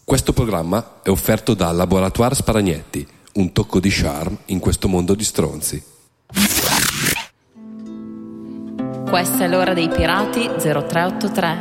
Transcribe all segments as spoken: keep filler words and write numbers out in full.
Questo programma è offerto da Laboratoire Sparagnetti, un tocco di charme in questo mondo di stronzi. Questa è l'ora dei pirati zero tre otto tre.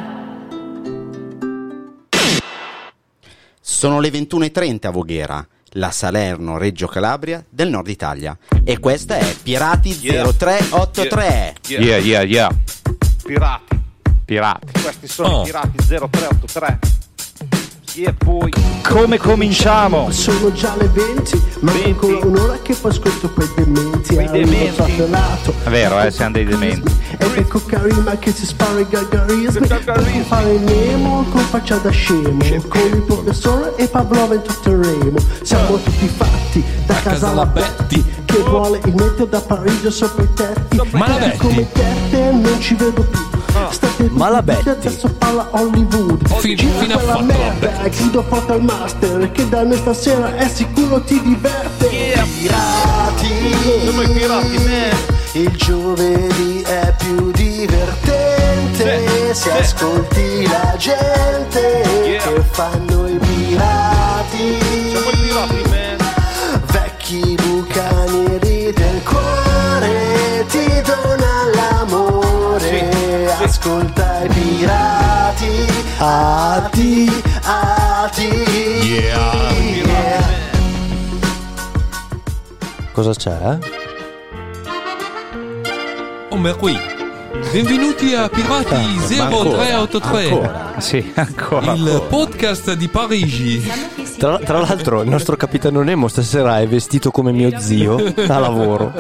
Sono le ventuno e trenta a Voghera, la Salerno-Reggio Calabria del nord Italia. E questa è Pirati zero tre otto tre. Yeah, yeah, yeah. yeah. Pirati. Pirati. Questi sono Oh. i Pirati zero tre otto tre. E poi Come cominciamo? Sono già le venti, ma venti. ancora un'ora che poi ascolto quei dementi. Quei dementi. È vero, eh, siamo dei dementi. E becco Karima che si spara i gargarismi. Gargarismi. Fare Nemo con faccia da scemo, Scemo. con il professore e Pavlova in tutto il remo. Siamo tutti fatti da casa la Betty, che vuole il meteo da Parigi sopra i tetti. Ma la Betty? Come te non ci vedo più. State Ma la Betty? adesso parla Hollywood. Fi- Gira fino a quella fatto la merda, chiudo forte al master, che da noi stasera è sicuro ti diverte. Pirati, Siamo i pirati, man. il giovedì è più divertente, Sì, se sì. ascolti la gente Yeah. che fanno i pirati. Siamo i pirati, man. Vecchi bucanieri del cuore ti dona l'amore. Sì, sì. Ascolta i pirati, ati, ati. Yeah. Cosa c'è? Oh, ma qui. Benvenuti a Pirati zero tre otto tre, Ancora. Sì, ancora. il ancora. podcast di Parigi. Tra, tra l'altro il nostro capitano Nemo stasera è vestito come mio zio a lavoro.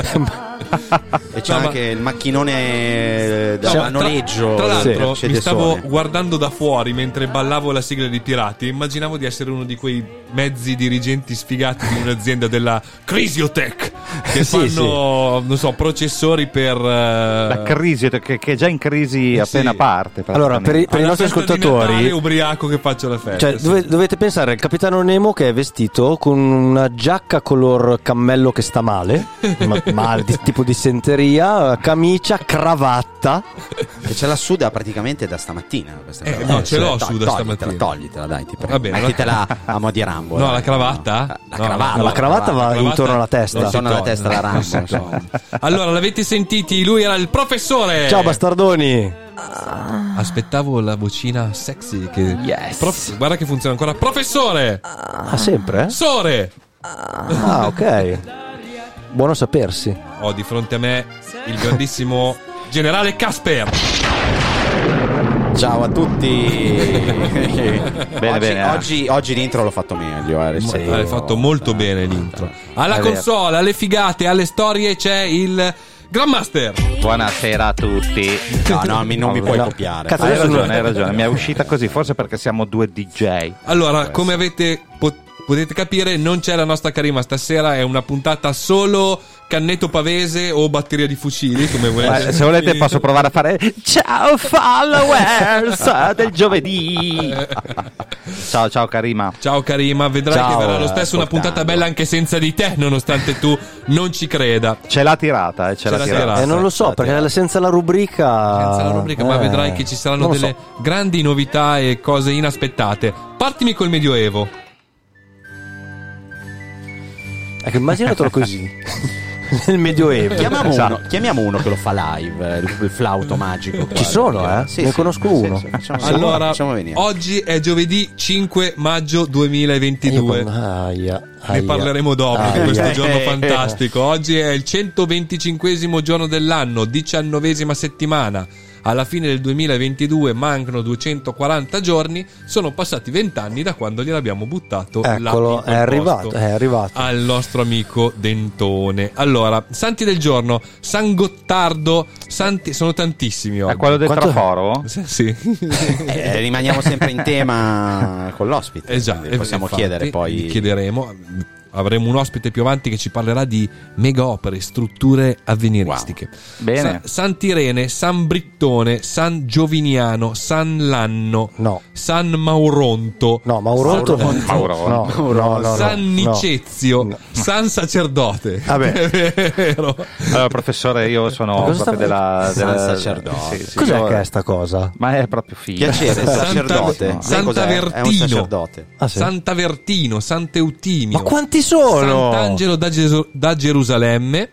E c'è No, ma- anche il macchinone da No, ma noleggio. Tra, tra l'altro, C'è mi del stavo sole. guardando da fuori mentre ballavo la sigla di Pirati. Immaginavo di essere uno di quei mezzi dirigenti sfigati di un'azienda della Crisiotech che Sì, fanno, non so, processori per eh, La crisi, che, che è già in crisi appena sì. parte. Allora, per i, per i alla nostri festa di Natale, ascoltatori, ubriaco che faccio la festa. cioè, sì. dove- dovete pensare al capitano Nemo che è vestito con una giacca color cammello che sta male, ma- male di, tipo dissenteria, camicia, cravatta. Che ce l'ha su da praticamente da stamattina. Questa Eh, cosa. no, ce l'ho To- su da toglitela, stamattina. Toglitela, dai, ti prego. Va bene, Mettitela a mo' di Rambo. No, dai. la cravatta? La No, cravatta. no, la cravatta va cravatta intorno alla testa. non si Intorno alla toglie. testa la Rambo, Non si insomma. toglie. Allora, l'avete sentiti? Lui era il professore. Ciao bastardoni. Aspettavo la vocina sexy che Yes. Prof- guarda che funziona ancora. Professore! Ah, sempre? Sore! Ah, ok. Buono sapersi. Ho di fronte a me il grandissimo generale Casper. Ciao a tutti. Bene, oggi, bene, eh. Oggi, oggi l'intro l'ho fatto meglio. Eh, Sì, rispetto- hai fatto molto bene l'intro. Alla È vero. console, alle figate, alle storie c'è il Grandmaster. Buonasera a tutti. No, no, mi- non mi puoi No. copiare. Cazzo, Hai adesso ragione, non- hai ragione. Mi è uscita così, forse perché siamo due D J. Allora, come avete pot- potete capire, non c'è la nostra Karima stasera, è una puntata solo cannetto pavese o batteria di fucili, come volete. Eh, se volete posso provare a fare ciao followers del giovedì. Ciao, ciao Karima. Ciao Karima, vedrai Ciao, che verrà lo stesso una ascoltando. puntata bella anche senza di te, nonostante tu non ci creda. Ce l'ha tirata, eh, ce l'ha l'ha tirata. tirata. Eh, non lo so, perché senza la rubrica. Senza la rubrica, ma eh, vedrai che ci saranno non lo delle so. grandi novità e cose inaspettate. Partimi col Medioevo. Ecco, immaginatelo così. Nel Medioevo. Chiamiamo, Esatto. uno, chiamiamo uno che lo fa live, eh, il, il flauto magico. Ci sono, eh? Sì, Ne sì, conosco sì, uno. sì, facciamo, Allora, facciamo venire. oggi è giovedì cinque maggio duemilaventidue. Aia, Ne aia. parleremo dopo di Aia. questo giorno Eh, fantastico. Oggi è il centoventicinquesimo giorno dell'anno, diciannovesima settimana. Alla fine del duemilaventidue mancano duecentoquaranta giorni. Sono passati vent'anni da quando gliel'abbiamo buttato là Eccolo, in quel è arrivato, posto è arrivato. al nostro amico Dentone. Allora, santi del giorno: San Gottardo, santi, sono tantissimi È oggi. quello del Quanto- traforo? Sì, sì. Eh, rimaniamo sempre in tema con l'ospite. Eh già, quindi eh, possiamo infatti, chiedere gli poi. chiederemo. avremo un ospite più avanti che ci parlerà di mega opere, strutture avveniristiche. Wow. Bene. Sa- Sant'Irene, San Brittone, San Gioviniano, San Lanno, No. San Mauronto, No, Mauronto. San- Mauronto. No, no, no, no, San no. Nicezio, No. San Sacerdote. Vabbè. È vero. Allora, professore, io sono Cosa proprio sta- della, San della sacerdote. sì, sì, Cos'è io- che è sta cosa? Ma è proprio figo. Piacere, Santa- sacerdote. Santa Sai cos'è? È un Vertino. sacerdote. Ah, sì. Sant'Avertino, Sant'Eutimio, Ma quanti sono? Sant'Angelo da, Gesu- da Gerusalemme,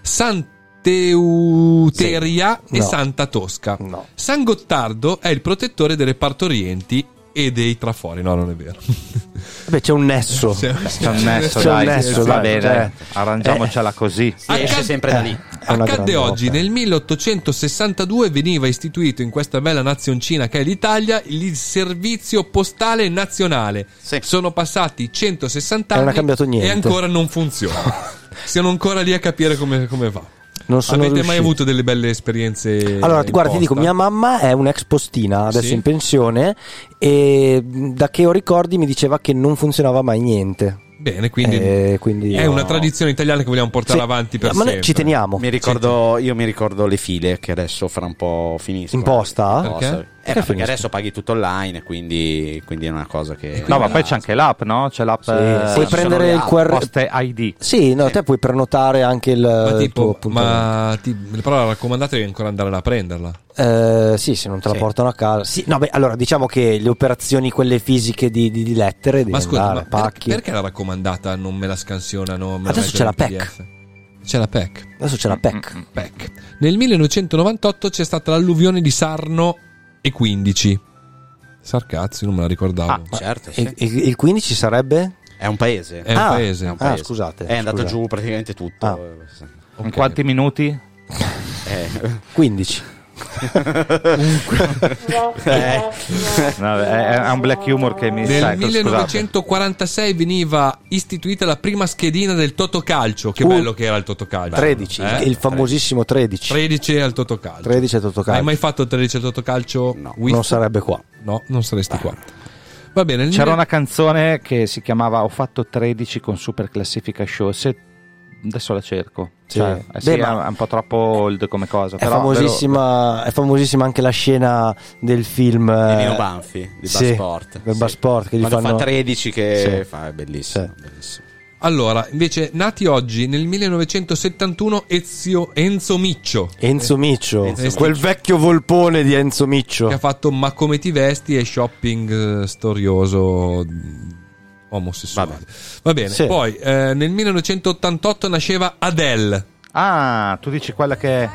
Sant'Euteria Sì. e No. Santa Tosca. No. San Gottardo è il protettore delle partorienti e dei trafori. No, non è vero. Beh, c'è un nesso. Sì. C'è un nesso, C'è un dai, nesso, va dai, bene, cioè. arrangiamocela così. Si esce sempre da lì. È una Accadde grande oggi, opera. nel milleottocentosessantadue veniva istituito in questa bella nazioncina che è l'Italia il servizio postale nazionale. Sì. Sono passati centosessanta E non anni è cambiato niente. e ancora non funziona. Siamo ancora lì a capire come, come va. Non sono Avete mai riusciti. avuto delle belle esperienze? Allora, in guarda, ti dico, posta? mia mamma è un'ex postina, adesso Sì? in pensione, e da che ho ricordi mi diceva che non funzionava mai niente. Bene, quindi, Eh, quindi è una tradizione italiana che vogliamo portare Sì, avanti per ma noi sempre. ci teniamo. Mi ricordo, io mi ricordo le file che adesso fra un po' finiscono. In posta? In Perché? Eh, Perché ma perché finiscono? adesso paghi tutto online, quindi, quindi è una cosa che... No, ma poi c'è anche l'app, no? C'è l'app Sì, eh, puoi ci sono prendere le il app, Q R. Poste I D. Sì, no, te puoi prenotare anche il, Ma il tuo tipo, appuntamento. ma ti, però la raccomandata devi ancora andare a prenderla. Eh, sì, se non te la Sì. portano a casa. Sì, no, beh, allora diciamo che le operazioni, quelle fisiche di, di- di lettere, devi Ma scusa, andare, ma per- pacchi. perché la raccomandata non me la scansionano? Me la Adesso c'è mettono la in P E C. P D F? C'è la P E C. Adesso c'è la P E C. P E C. Nel millenovecentonovantotto c'è stata l'alluvione di Sarno e quindici. Sarcazzi, non me la ricordavo. Ah, certo, sì. E, e- il quindici sarebbe? È un paese. È un Ah, paese. È un Ah, paese. scusate, È andato scusate. giù praticamente tutto. Ah. In quanti minuti? Eh. quindici. Eh. No, è, è un black humor che mi Nel sai, scusate. millenovecentoquarantasei veniva istituita la prima schedina del Totocalcio. Che Uh, bello che era il Totocalcio. tredici, Eh? il famosissimo tredici. tredici al Totocalcio. tredici è Totocalcio. Hai mai fatto il tredici al Totocalcio? No. Whiff? Non sarebbe qua. No, non saresti qua. Va bene. nel C'era mille- una canzone che si chiamava Ho fatto tredici con Super Classifica Show. Se adesso la cerco. Sì. Cioè, eh sì, Beh, ma- è un po' troppo old come cosa. È però famosissima, è famosissima anche la scena del film Di eh, Nino Banfi, di sì, Bassport. del Sì. Bassport, che gli Quando fanno- fa tredici che Sì. fa, è bellissimo, Sì. bellissimo. Allora, invece, nati oggi nel millenovecentosettantuno Ezio, Enzo Miccio, Enzo Miccio, Enzo quel Miccio. vecchio volpone di Enzo Miccio. che ha fatto Ma come ti vesti e shopping eh, storioso mh, omosessuale. Vabbè. Va bene. Sì. Poi eh, nel millenovecentottantotto nasceva Adele. Ah, tu dici quella che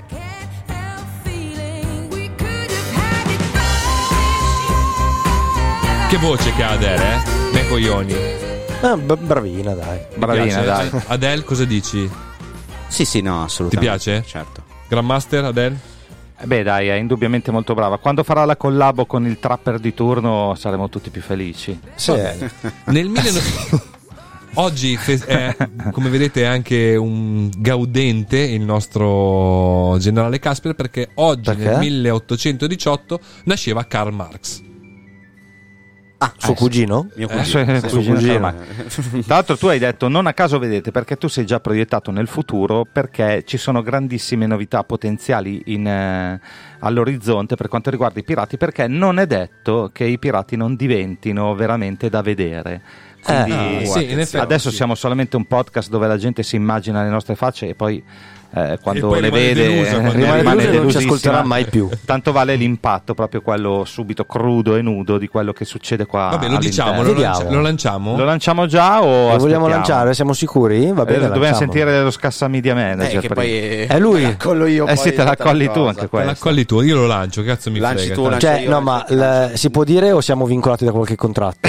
Che voce che ha Adele, eh? Me coglioni. Ah, b- bravina, dai. Ti bravina, piace? dai. Adele, cosa dici? Sì, sì, no, assolutamente. Ti piace? Certo. Grandmaster Adele? Eh Beh, dai, è indubbiamente molto brava. Quando farà la collabo con il trapper di turno saremo tutti più felici. Sì. Nel mille... Oggi, fe- è, come vedete, è anche un gaudente il nostro generale Casper, perché oggi Perché? nel milleottocentodiciotto nasceva Karl Marx. Ah, Suo eh, cugino? Mio Eh, cugino. suo- Sì, suo suo cugino. cugino. Tra l'altro tu hai detto non a caso vedete, perché tu sei già proiettato nel futuro, perché ci sono grandissime novità potenziali in, eh, all'orizzonte per quanto riguarda i pirati, perché non è detto che i pirati non diventino veramente da vedere. Quindi Eh, sì, in effetti, adesso sì. siamo solamente un podcast dove la gente si immagina le nostre facce e poi eh, quando poi le rimane vede delusa, quando eh, rimane rimane delusa e non ci delusissima. ascolterà mai più. Tanto vale l'impatto, proprio quello subito crudo e nudo di quello che succede qua. Vabbè, lo all'interno. diciamo, lo, Vediamo. lancia- lo lanciamo? Lo lanciamo già o Lo vogliamo aspettiamo? lanciare? Siamo sicuri? Va bene, Eh, dobbiamo lanciamolo. sentire lo scassa media manager. Eh, che prima. poi È lui? me la collo io. Eh poi sì, te la tutta colli tu cosa. anche Te questo. la colli tu, io lo lancio, cazzo mi Lanci frega. tu, tanto. lanci- Cioè, io no, non ma so- l- si può dire o siamo vincolati da qualche contratto?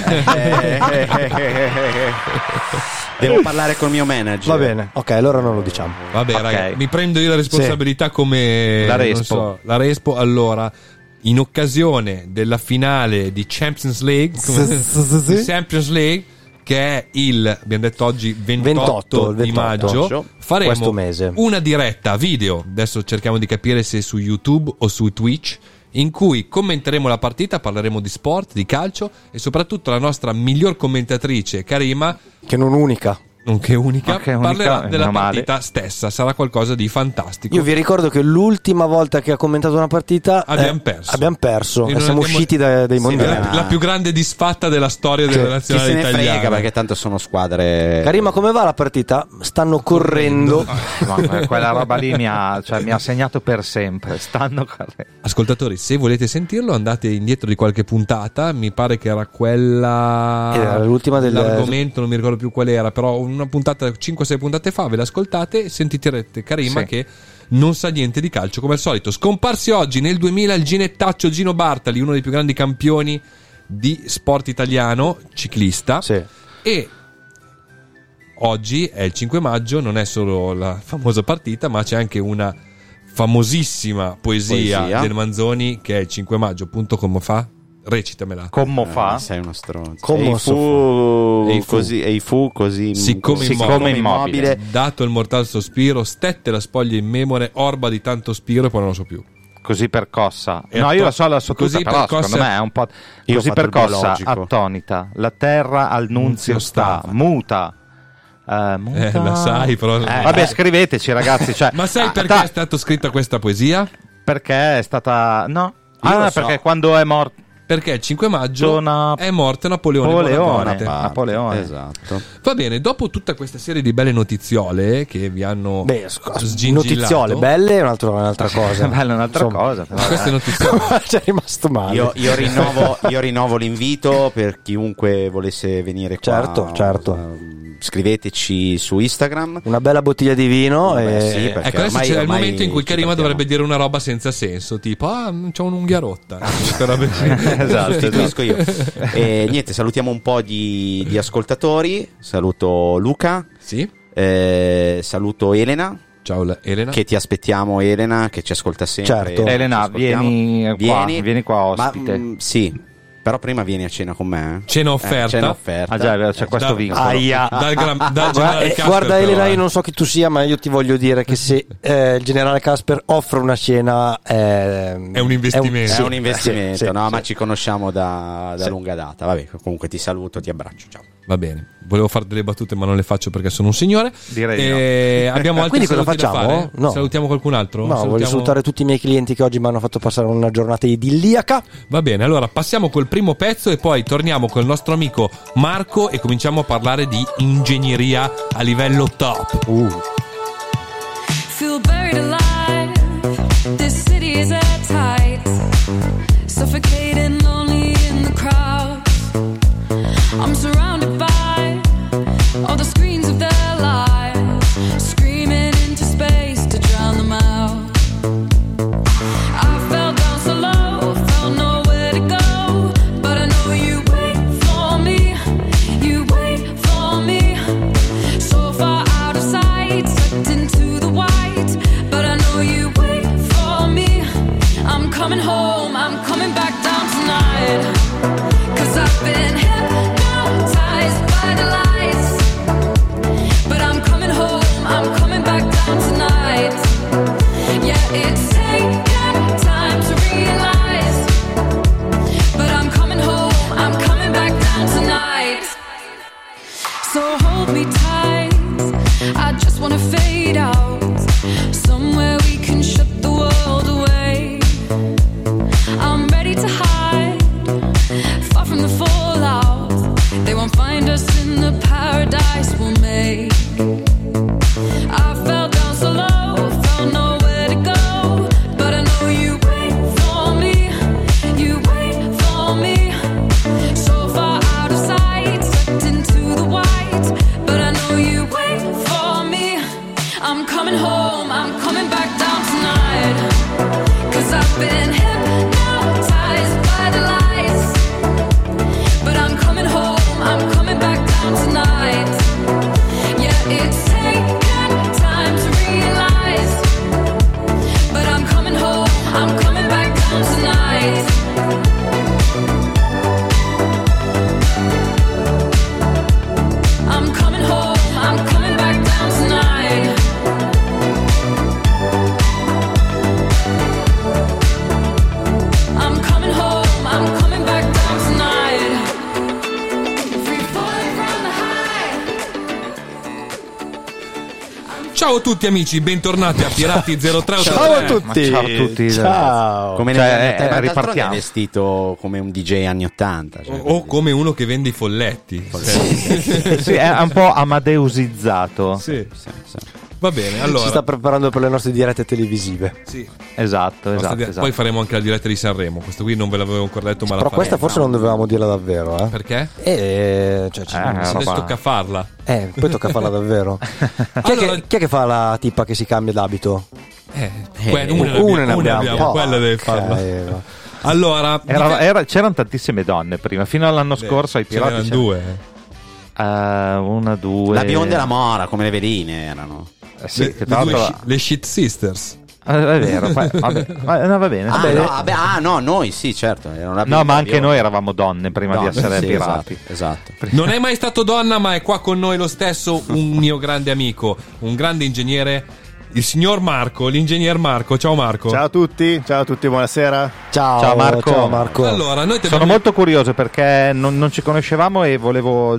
Devo parlare col mio manager. Va bene, ok, allora non lo diciamo. Vabbè, Ok. raga, mi prendo io la responsabilità come La non Respo. so, la Respo. Allora, in occasione della finale di Champions League, come- Sì, sì, sì, sì. di Champions League, che è il, abbiamo detto oggi, ventotto, ventotto, il di ventotto. maggio, faremo Questo mese. una diretta video. Adesso cerchiamo di capire se su YouTube o su Twitch, in cui commenteremo la partita, parleremo di sport, di calcio e soprattutto la nostra miglior commentatrice Karima, che non unica, nonché unica, Anche unica, parlerà della meno male. partita stessa. Sarà qualcosa di fantastico. Io vi ricordo che l'ultima volta che ha commentato una partita Abbiamo eh, perso. abbiamo perso E e non siamo abbiamo- usciti da- dai Sì, mondiali. la, la più grande disfatta della storia della Chi nazionale se ne italiana. frega, perché tanto sono squadre. Karima, come va la partita? Stanno correndo. Ma quella roba lì mi ha, cioè, mi ha segnato per sempre. Stanno correndo. Ascoltatori, se volete sentirlo, andate indietro di qualche puntata. Mi pare che era quella. Era l'ultima del- L'argomento, non mi ricordo più qual era. Però una puntata, cinque sei puntate fa, ve l'ascoltate e sentirete Karima Sì. che non sa niente di calcio come al solito. Scomparsi oggi nel duemila il ginettaccio Gino Bartali, uno dei più grandi campioni di sport italiano, ciclista. Sì. E oggi è il cinque maggio, non è solo la famosa partita, ma c'è anche una famosissima poesia, Poesia. del Manzoni che è il cinque maggio, appunto. Come fa? Recitamela. Come Ah, fa? sei uno stronzo. Come e fu E i fu. così, e i fu così Siccome Siccome immobile, immobile. dato il mortal sospiro, stette la spoglia in memore, orba di tanto spiro, e poi non lo so più. Così percossa. E no, atto- io la so la so così tutta, però percossa- secondo me è un po'. Io ho Così fatto il percossa, biologico. attonita. La terra al nunzio sta, stava. muta. Eh, muta. Eh, la sai, però. Eh, Vabbè, scriveteci, ragazzi. Cioè, Ma sai ah, perché ta- è stata scritta questa poesia? Perché è stata. No. Io Ah, lo so. perché quando è morto. Perché il cinque maggio Dona- è morto Napoleone Napoleone. Bonaparte. Ah. Napoleone. Esatto. Va bene, dopo tutta questa serie di belle notiziole che vi hanno Beh, sc- sgingillato, notiziole belle è un'altra, un'altra cosa. Bella è un'altra Insomma, cosa. però. queste notiziole ci è rimasto male. Io, io rinnovo, io rinnovo l'invito per chiunque volesse venire qua. Certo, certo. Eh, Scriveteci su Instagram. Una bella bottiglia di vino Vabbè, e... sì, perché ecco, adesso ormai- c'è il ormai momento in cui ci Karima partiamo. dovrebbe dire una roba senza senso, tipo ah, c'ho un'unghia rotta. Queste robe qui. Esatto, Sostituisco io. E niente, salutiamo un po' di, di ascoltatori. Saluto Luca, Sì. eh, saluto Elena. Ciao Elena. Che ti aspettiamo, Elena, che ci ascolta sempre. Certo. e Elena, ci ascoltiamo. vieni qua, vieni qua ospite. Ma, mm, sì, però prima vieni a cena con me. eh. Cena offerta. Eh, cena offerta. Ah, già, c'è questo Da- vincolo. Aia. Dal, gram- dal Guarda, generale eh, Casper, guarda però, Elena, eh. io non so chi tu sia, ma io ti voglio dire che se eh, il generale Casper offre una cena eh, È un investimento. È sì, un investimento, sì, sì, no? sì. Ma ci conosciamo da, da lunga data. Vabbè, comunque ti saluto, ti abbraccio. Ciao. Va bene, volevo fare delle battute ma non le faccio perché sono un signore. Direi di e abbiamo altri Quindi cosa saluti da facciamo? fare? No. Salutiamo qualcun altro? No, voglio Salutiamo- salutare tutti i miei clienti che oggi mi hanno fatto passare una giornata idilliaca. Va bene, allora passiamo col primo pezzo e poi torniamo col nostro amico Marco e cominciamo a parlare di ingegneria a livello top. Uh. Feel buried alive. This city is at tight. Suffocating, lonely in the crowd. I'm surrounded by all the screens of their lives, screaming into space to drown them out. I fell down so low, found nowhere to go, but I know you wait for me, you wait for me. So far out of sight, sucked into the white, but I know you wait for me. I'm coming home, I'm coming back down tonight, 'cause I've been hypnotized by the lights. But I'm coming home, I'm coming back down tonight. Yeah, it's taken time to realize, but I'm coming home, I'm coming back down tonight. So hold me tight, I just wanna fade out, somewhere we can shut the world away. I'm ready to hide, far from the fallout. They won't find us in the paradise we'll make. I fell down so low, found nowhere to go, but I know you wait for me, you wait for me. So far out of sight, sucked into the white, but I know you wait for me. I'm coming home, I'm coming back down tonight, 'cause I've been hypnotized by the lights, Ciao a tutti amici, bentornati a Pirati zero tre otto tre. Ciao a tutti. Ciao a tutti. Ciao. Come Cioè, negli anni eh, ottanta, ma d'altronde ripartiamo. è vestito come un D J anni ottanta. Cioè, O come uno che vende i folletti. Sì, è un po' amadeusizzato. Sì. sì, sì. Va bene, Si allora. sta preparando per le nostre dirette televisive. Sì. Esatto, esatto, Poi esatto. faremo anche la diretta di Sanremo. Questo qui non ve l'avevo ancora detto, ma Però la questa faremo. forse non dovevamo dirla davvero, eh. Perché? Eh, cioè, ci- Eh, Adesso roba- tocca farla. eh, poi tocca farla davvero. Chi è, Allora- che, chi è che fa la tipa che si cambia d'abito? Eh, Eh, que- una, Una, ne abbiamo, ne una abbiamo. abbiamo, quella deve Porca farla. Eva. Allora, Era- era- c'erano tantissime donne prima, fino all'anno scorso ai ce n'erano pirati c'erano- due. Eh, una, due. La bionda e la mora, come le veline erano. Eh, sì, le, che le tra due l'altro- shi- le Shit Sisters. Eh, è vero, poi- vabbè, va- no, va bene. Ah, Bene. no, vabbè, ah, no, noi sì, certo. Era una No, bionda, ma anche bionda. noi eravamo donne prima Donne, di essere sì, pirati. Esatto. esatto. Non è mai stato donna, ma è qua con noi lo stesso un mio grande amico, un grande ingegnere, il signor Marco, l'ingegner Marco. Ciao Marco. Ciao a tutti, ciao a tutti, buonasera. Ciao, Ciao, Marco. Ciao Marco. Allora, noi ti Sono abbiamo- molto curioso perché non, non ci conoscevamo e volevo.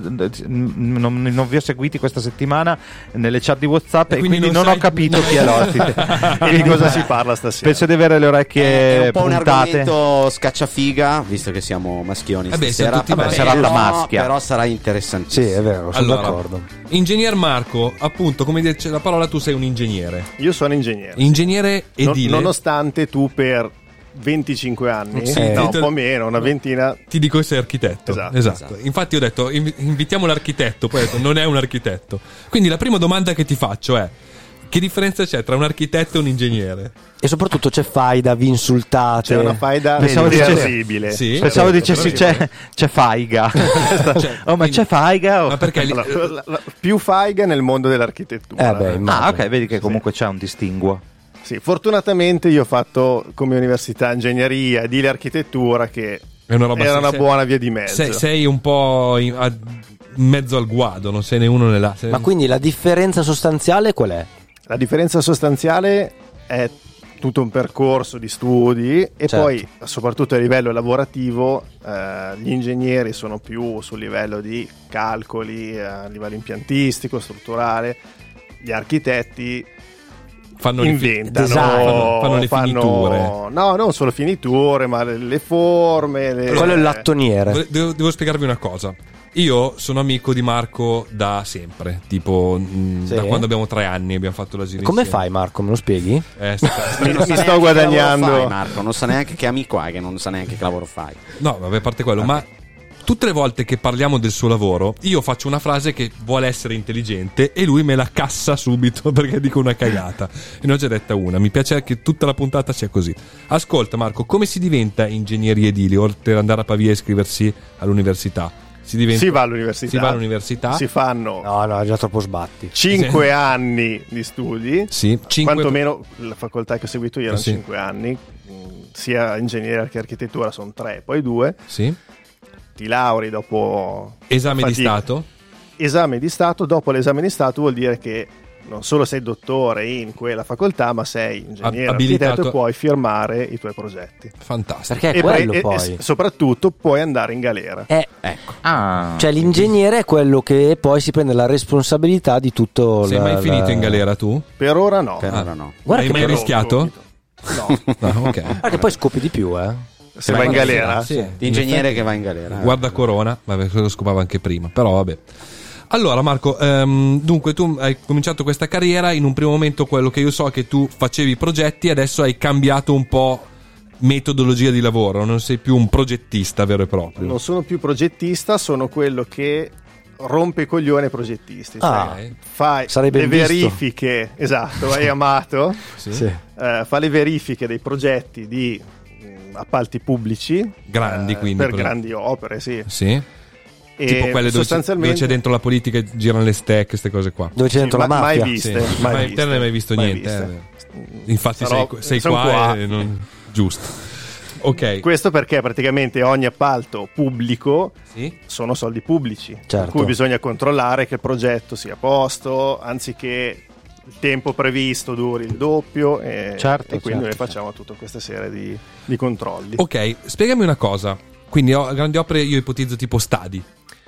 Non, non vi ho seguiti questa settimana nelle chat di WhatsApp E e quindi quindi, non non, sai- ho capito non chi è hai- l'ospite. E di cosa si parla stasera? Penso di avere le È orecchie un po' un puntate. argomento scacciafiga, visto che siamo maschioni Eh beh, stasera. siamo tutti Vabbè, maschi. serata però, maschia. però sarà Sì, interessantissimo. è vero, sono Allora, d'accordo. ingegner Marco, appunto, come dice la parola, tu sei un ingegnere. Io sono ingegnere. Ingegnere No- edile. nonostante tu per venticinque anni, Sì, no, ti- un po' meno, una ventina. Ti dico che sei architetto. Esatto. Esatto. Infatti ho detto invi- invitiamo l'architetto, poi ho detto non è un architetto. Quindi la prima domanda che ti faccio è: che differenza c'è tra un architetto e un ingegnere? E soprattutto c'è faida, vi insultate. C'è una faida Pensavo terribile. Sì. Pensavo Certo, dicessi però sì, c'è, c'è Faiga. Cioè, oh, ma quindi- c'è Faiga? o- Ma perché li- Allora, la- la- più faiga nel mondo dell'architettura. Eh beh, immagino. Ah, ok, vedi che comunque c'è un distinguo. Sì, fortunatamente io ho fatto come università ingegneria, edile architettura, che è una roba era una se- buona via di mezzo. Sei, sei un po' in, a- in mezzo al guado, non sei né uno né l'altro. Ma quindi la differenza sostanziale qual è? La differenza sostanziale è tutto un percorso di studi e Certo. poi soprattutto a livello lavorativo eh, gli ingegneri sono più sul livello di calcoli, eh, a livello impiantistico, strutturale, gli architetti fanno le fi- inventano, design, fanno- fanno le finiture. no, non solo finiture, ma le, le forme. Le, Quello è il lattoniere. Devo, devo spiegarvi una cosa. Io sono amico di Marco da sempre, tipo mh, Sì. da quando abbiamo tre anni abbiamo fatto l'asilo Come insieme. fai Marco, me lo spieghi? Eh, sta- sta- Mi- Non sa mi neanche sto che guadagnando. lavoro fai, Marco, non sa neanche che amico hai, che non sa neanche che lavoro fai. no, vabbè, a parte quello, ma tutte le volte che parliamo del suo lavoro, io faccio una frase che vuole essere intelligente e lui me la cassa subito perché dico una cagata. E ne ho già detta una. Mi piace che tutta la puntata sia così. Ascolta, Marco, come si diventa ingegneri edili oltre ad andare a Pavia e iscriversi all'università? Si, diventa... Si va all'università. Si va all'università. Si fanno No, no, è già troppo sbatti. cinque anni di studi. Sì, cinque... Quantomeno la facoltà che ho seguito io erano Sì. cinque anni, mm, sia ingegneria che architettura sono tre, poi due. Sì. Ti lauri dopo Esame di fatica. Stato. Esame di Stato, dopo l'esame di Stato vuol dire che non solo sei dottore in quella facoltà, ma sei ingegnere Ab- abilitato- architetto e puoi firmare i tuoi progetti. Fantastico. Perché è e, quello pre- e- poi. e soprattutto puoi andare in galera. Eh, Ecco. Ah, cioè l'ingegnere è quello che poi si prende la responsabilità di tutto. Sei la- mai finito la- in galera tu? Per ora no. Per Ah. ora no. Guarda Hai che mai però- rischiato? No. No, ok. Guarda che poi scopi di più, eh. Se vai in galera? Sì. L'ingegnere che va in galera. Guarda Corona, vabbè, quello lo scopava anche prima, però vabbè. Allora Marco, ehm, dunque tu hai cominciato questa carriera, in un primo momento quello che io so è che tu facevi progetti, adesso hai cambiato un po' metodologia di lavoro, non sei più un progettista vero e proprio. Non sono più progettista, sono quello che rompe i coglioni ai progettisti. Cioè, Ah, fai sarebbe le visto. verifiche, esatto, hai amato, Sì? Sì. eh, fa le verifiche dei progetti di mh, appalti pubblici Grandi, eh, quindi, per per- grandi opere, sì. Sì? E Tipo quelle dove c'è, dove sostanzialmente c'è dentro la politica e girano le stack, queste cose qua. Dove c'è sì, dentro ma- la mai mafia. viste, Sì. mai Ma viste, te non hai mai visto mai niente, viste. eh. Infatti Sarò- sei, sei son qua, qua. e non... giusto. Ok. Questo perché praticamente ogni appalto pubblico Sì? sono soldi pubblici, per Certo. cui bisogna controllare che il progetto sia a posto, anziché il tempo previsto duri il doppio e, Certo, e quindi certo, noi facciamo tutta questa serie di, di controlli. Ok, spiegami una cosa. Quindi ho, grandi opere io ipotizzo tipo stadi.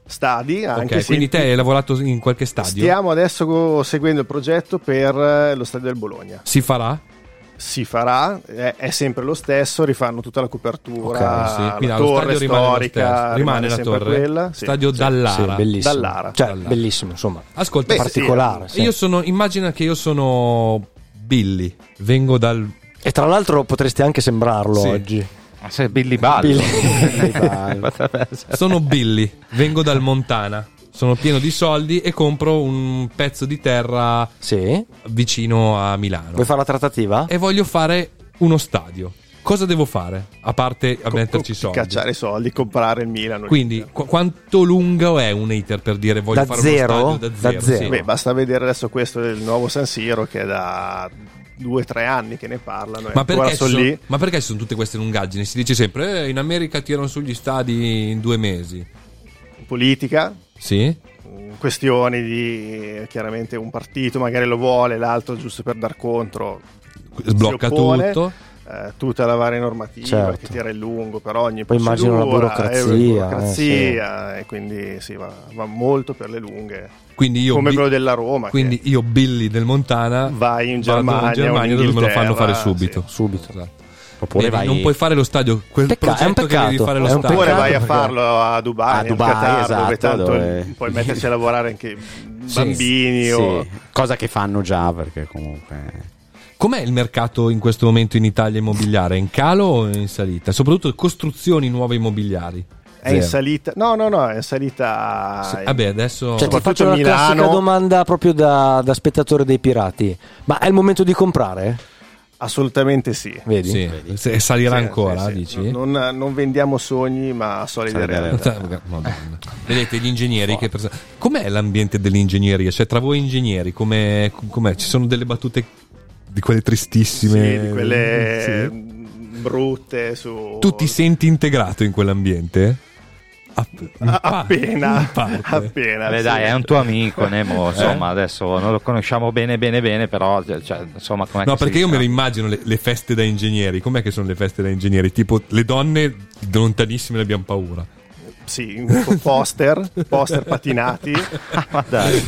stadi. Anche Ok, sì. quindi te hai lavorato in qualche stadio? Stiamo adesso co- seguendo il progetto per eh, lo stadio del Bologna. Si farà? Si farà, è, è sempre lo stesso, rifanno tutta la copertura, Ok, sì. Quindi, la ah, lo torre stadio rimane lo storica, stesso. Rimane la sempre torre. quella. Sì, Stadio sì. Dallara. Sì, bellissimo. Dallara. Cioè, Dallara. bellissimo, insomma. Ascolta, Beh, particolare. sì. io sono, immagina che io sono Billy, vengo dal... E tra l'altro potresti anche sembrarlo Sì. oggi. Ma sei Billy Ballo. Billy Ballo. Sono Billy, vengo dal Montana, sono pieno di soldi e compro un pezzo di terra Sì. vicino a Milano Vuoi fare la trattativa? e voglio fare uno stadio. Cosa devo fare? A parte a metterci soldi. Cacciare i soldi, comprare il Milano. Quindi qu- quanto lungo è un iter per dire voglio Da fare zero? uno stadio da zero? Da zero. Sì. Beh, basta vedere adesso questo del nuovo San Siro, che è da due o tre anni che ne parlano. Ma e perché, ancora ci sono sono, lì. ma perché ci sono tutte queste lungaggini? Si dice sempre eh, in America tirano sugli stadi in due mesi. Politica, Sì? questioni di chiaramente un partito magari lo vuole, l'altro giusto per dar contro Sblocca si oppone, tutto. eh, tutta la varia normativa Certo. che tira in lungo per ogni Poi immagino la procedura, burocrazia, eh, eh, burocrazia e quindi sì, va, va molto per le lunghe, Quindi io, come Bi- quello della Roma, quindi che io Billy del Montana vai in vado Germania, in Germania o in dove me lo fanno fare Inghilterra, subito. sì. Subito. Esatto. Oppure Vedi, vai non puoi fare lo stadio, quel Pecca- è un progetto che devi peccato, fare lo è un stadio. Oppure vai a perché- farlo a Dubai, A al Dubai, Qatar, esatto, dove tanto dove- puoi metterci a lavorare anche bambini Sì, o... cosa che fanno già, perché comunque Com'è il mercato in questo momento in Italia immobiliare? È in calo o in salita? Soprattutto costruzioni nuove immobiliari. È in Zero. salita? No, no, no, è in salita. Sì, vabbè, adesso Cioè, ti Soprattutto faccio la Milano. classica domanda proprio da, da spettatore dei pirati. Ma è il momento di comprare? Assolutamente sì. Vedi? sì, se- salirà Sì, ancora, sì, sì. dici? Non, non vendiamo sogni, ma solide Solide realtà. Madonna. Vedete gli ingegneri che perso- com'è l'ambiente dell'ingegneria? Cioè tra voi ingegneri com'è, com'è? Ci sono delle battute di quelle tristissime, Sì, di quelle Sì. brutte su... Tu ti senti integrato in quell'ambiente? App- in A- pa- appena, in parte. appena. Beh, sì. dai, è un tuo amico, Nemo. Insomma, adesso non lo conosciamo bene, bene, bene. Però, cioè, insomma, com'è No, che si perché io me dice? le immagino le, le feste da ingegneri. Com'è che sono le feste da ingegneri? Tipo le donne lontanissime ne abbiamo paura. Sì, un poster, poster patinati. Ma dai.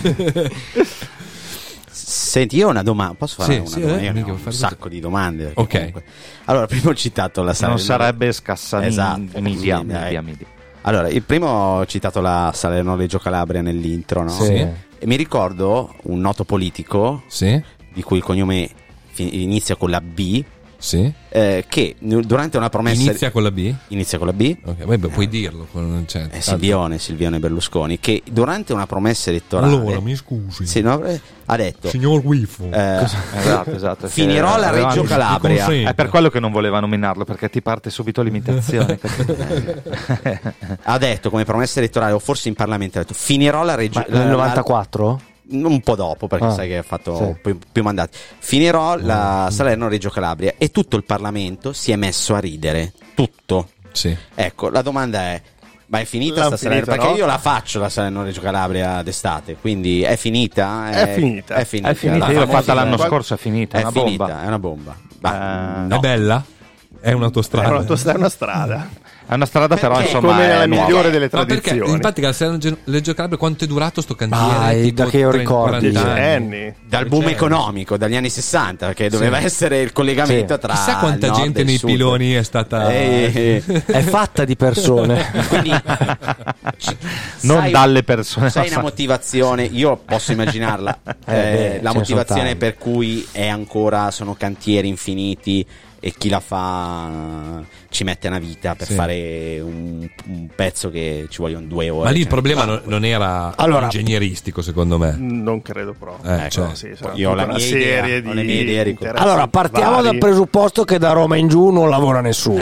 Senti, io ho una domanda. Posso fare Sì, una sì, domanda? eh, Io ne mica, ho un fare sacco così. di domande. perché Ok. comunque- Allora, prima ho citato la Se non Salerno- sarebbe Scassani Esatto, media, sì, dai. media, media. Allora, il primo ho citato la Salerno Reggio Calabria nell'intro, no? Sì. E mi ricordo un noto politico Sì? di cui il cognome fi- inizia con la B, Sì? eh, che n- durante una promessa Inizia con la B? inizia con la B. Ok, vabbè, puoi dirlo. con- Cioè, Eh, Silvione, Silvione Berlusconi, che durante una promessa elettorale Allora, mi scusi. sì, no, eh, ha detto Signor Guifo. eh, Esatto, esatto. finirò Sì, la avevano- Reggio Calabria. consente. È per quello che non voleva nominarlo, perché ti parte subito l'imitazione. capito? ha detto come promessa elettorale, o forse in Parlamento, ha detto finirò la Reggio Ma la- nel la- novantaquattro? un po' dopo, perché Ah, sai che ha fatto sì. più, più mandati. Finirò la Salerno Reggio Calabria, e tutto il Parlamento si è messo a ridere. Tutto. Sì. Ecco, la domanda è: ma è finita L'han sta Salerno? finita, Perché no? io la faccio la Salerno Reggio Calabria d'estate, quindi è finita? È finita. È finita, È finita, Dai, io l'ho famosa- fatta l'anno Qual- scorso, è finita, è È una finita, bomba. è una bomba. Ma, Eh, no. È bella? È un'autostrada. È un'autostrada, è una strada. È una strada, però, Perché? insomma, Come è nella nuova. migliore delle Ma perché tradizioni. infatti la Salerno Reggio Calabria quanto è durato sto cantiere? Dai, Tipo da che io trenta, ricordi. quaranta anni. Decenni. Dal boom Cioè, economico, dagli anni sessanta, perché doveva Sì. essere il collegamento Sì. tra Chissà quanta il nord gente e il nei sud. piloni è stata. Eh, È fatta di persone. quindi, ci- Non sai- dalle persone. Sai una motivazione, io posso immaginarla, Eh, eh, beh, la ce ne motivazione sono per cui è ancora, sono cantieri infiniti e chi la fa ci mette una vita per Sì. fare un, un pezzo che ci vogliono due ore. Ma lì il Cioè, problema non, non era Allora- ingegneristico, secondo me. Non credo proprio. Eh, ecco, cioè, Sì, sarà io ho tutta la una mia serie idea, di ho le mie idee, Rico. interessi Allora, partiamo vari. dal presupposto che da Roma in giù non lavora nessuno.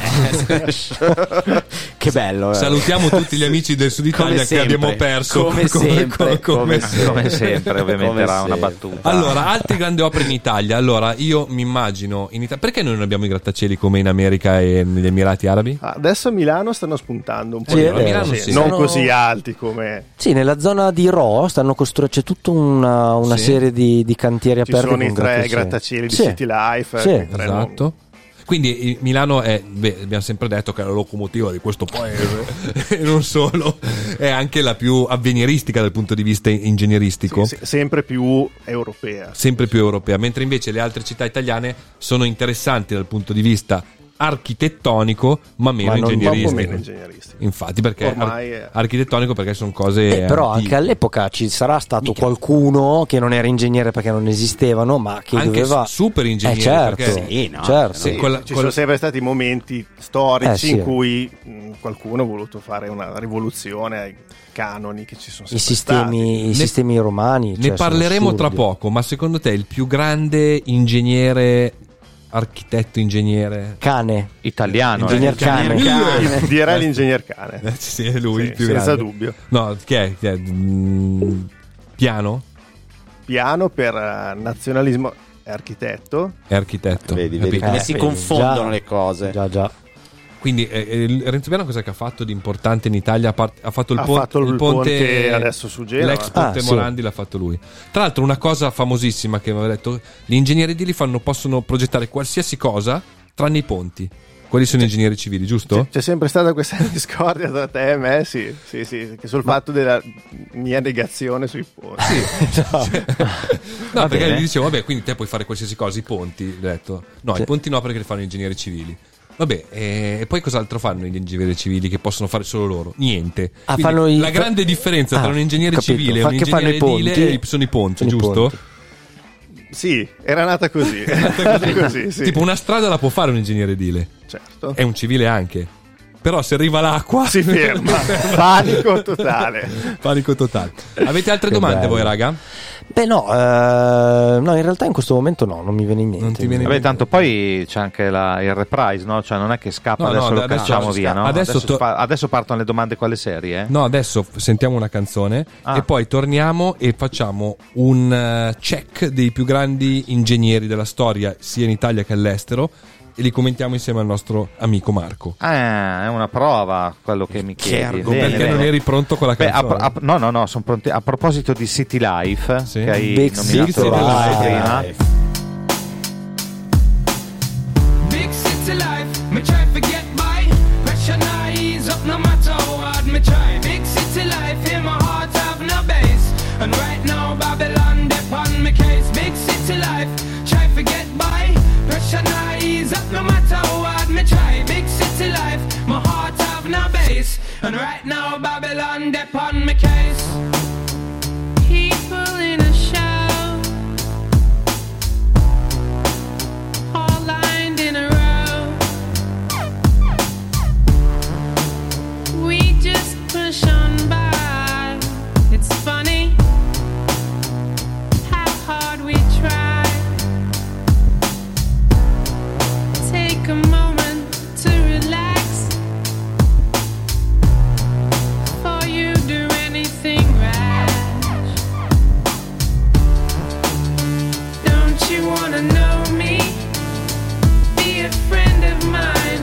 che bello. eh. Salutiamo tutti gli amici del Sud Italia Come che sempre, abbiamo perso. come sempre, come Come sempre, ovviamente Come era una sempre. battuta. Allora, altre grandi opere in Italia. Allora, io mi immagino in Italia. Perché noi non abbiamo i grattacieli come in America e negli Emirati Arabi? Ah, adesso a Milano stanno spuntando un po' Sì, di è roba, vero, sì, sì. non Sono- così alti come Sì, nella zona di Ro stanno costruendo, c'è tutta una, una Sì. serie di, di cantieri ci aperti sono i con tre grattacieli. grattacieli di Sì. City Life. Sì. i tre Esatto. Quindi eh, Milano è, beh, abbiamo sempre detto che è la locomotiva di questo paese e non solo. è anche la più avveniristica dal punto di vista ingegneristico. Sì, sì, sempre più europea. Sempre più europea, mentre invece le altre città italiane sono interessanti dal punto di vista architettonico, ma meno Ma non- ingegneristico. ma un po' meno ingegneristico. Infatti, perché Ormai ar- è- architettonico perché sono cose Eh, però antiche. anche all'epoca ci sarà stato qualcuno che non era ingegnere perché non esistevano, ma che Anche doveva su- super ingegneri, Eh, certo, perché- Sì, no, certo. Sì, con la- Ci con la- sono sempre stati momenti storici Eh, sì. in cui mh, qualcuno ha voluto fare una rivoluzione ai canoni che ci sono i sempre sistemi, stati. i Ne- sistemi romani. Ne cioè, sono parleremo tra assurdi. poco, ma secondo te il più grande ingegnere, architetto ingegnere Cane, Italiano. ingegner eh. cane. Cane. Direi l'ingegner cane. Eh, sì, è lui Sì, il più senza grande. dubbio. No, chi è? Chi è? Mm, Piano? Piano per eh, nazionalismo è architetto. È architetto. Vedi, vedi capito? come Eh, si vedi, confondono già. le cose. Già, già. Quindi eh, eh, Renzo Piano cosa che ha fatto di importante in Italia? Ha, part- ha fatto il, Ha pon- fatto il ponte adesso su Genova. l'ex ponte Ah, sì. Morandi l'ha fatto lui. Tra l'altro una cosa famosissima che mi aveva detto, gli ingegneri edili fanno, possono progettare qualsiasi cosa tranne i ponti. Quelli sono ingegneri civili, giusto? C'è, c'è sempre stata questa discordia tra te e me, sì, sì, sì, che sul fatto della mia negazione sui ponti. No, Va perché bene. gli dicevo, vabbè, quindi te puoi fare qualsiasi cosa, i ponti. Gli ho detto, no, Sì. i ponti no, perché li fanno gli ingegneri civili. Vabbè, e, e poi cos'altro fanno gli ingegneri civili che possono fare solo loro? Niente. Ah, Quindi fanno i- la grande differenza tra Ah, un ingegnere ho capito. civile e Fa- un che fanno ingegnere i edile ponti. sono i ponti, Sono i giusto? ponti. Sì, era nata così. Era nata così, sì. Tipo una strada la può fare un ingegnere edile, Certo. è un civile anche. Però se arriva l'acqua Si ferma. Panico totale. panico totale. Avete altre Che domande bello. voi, raga? Beh, no, eh, no, in realtà in questo momento no, non mi viene niente. Non ti viene Vabbè, tanto poi c'è anche la- il reprise, no? Cioè non è che scappa, No, no, adesso lo adesso- cacciamo via, no? adesso Adesso, to- spa- adesso partono le domande quelle serie, eh? No, adesso f- sentiamo una canzone Ah. e poi torniamo e facciamo un eh, check dei più grandi ingegneri della storia, sia in Italia che all'estero, e li commentiamo insieme al nostro amico Marco. Ah, è una prova quello che mi chiedi. argomento. Bene, Perché bene. non eri pronto con la Beh, a- canzone? a- no, no, no, sono pronti. A proposito di City Life, Sì. che hai Big nominato City Life. prima. Big city life, me try to get by. Pressure not ease up no matter how hard me try. Big city life, in my heart have no base. And right now Babylon dip on me case. Big city life, try to get by. Pressure not ease up no matter how hard me try. Big city life, my heart have no base. And right now Babylon dip on me case. People in a show, all lined in a row. We just push on by. It's funny how hard we try. Take a moment to relax before you do anything rash. Don't you wanna know me? Be a friend of mine.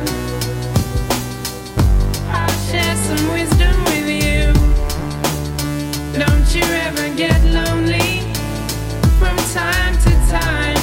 I'll share some wisdom with you. Don't you ever get lonely from time to time.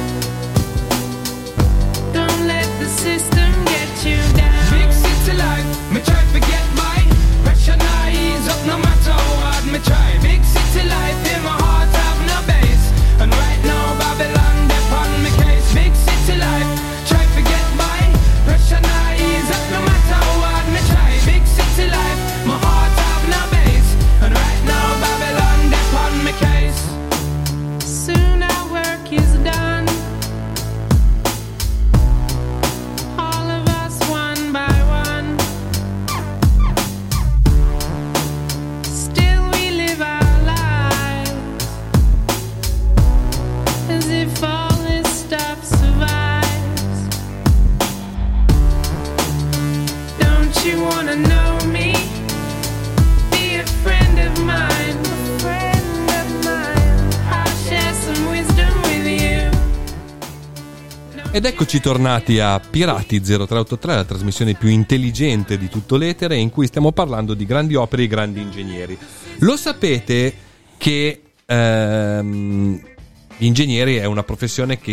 Don't let the system get you down. Big city life, me try to get by. Pressure not ease up no matter how hard me try. Big city life, in my heart have no base. And right now Babylon dip on me case. Big city life, try to get by. Pressure not ease up no matter how hard me try. Big city life, my heart have no base. And right now Babylon dip on me case. Soon our work is done. All of us one by one. Still we live our lives as if all this stuff survives. Don't you wanna know me? Be a friend of mine. A friend of mine. I'll share some wisdom with you. Ed eccoci tornati a Pirati zero tre otto tre, la trasmissione più intelligente di tutto l'etere, in cui stiamo parlando di grandi opere e grandi ingegneri. Lo sapete che ehm, l'ingegnere è una professione che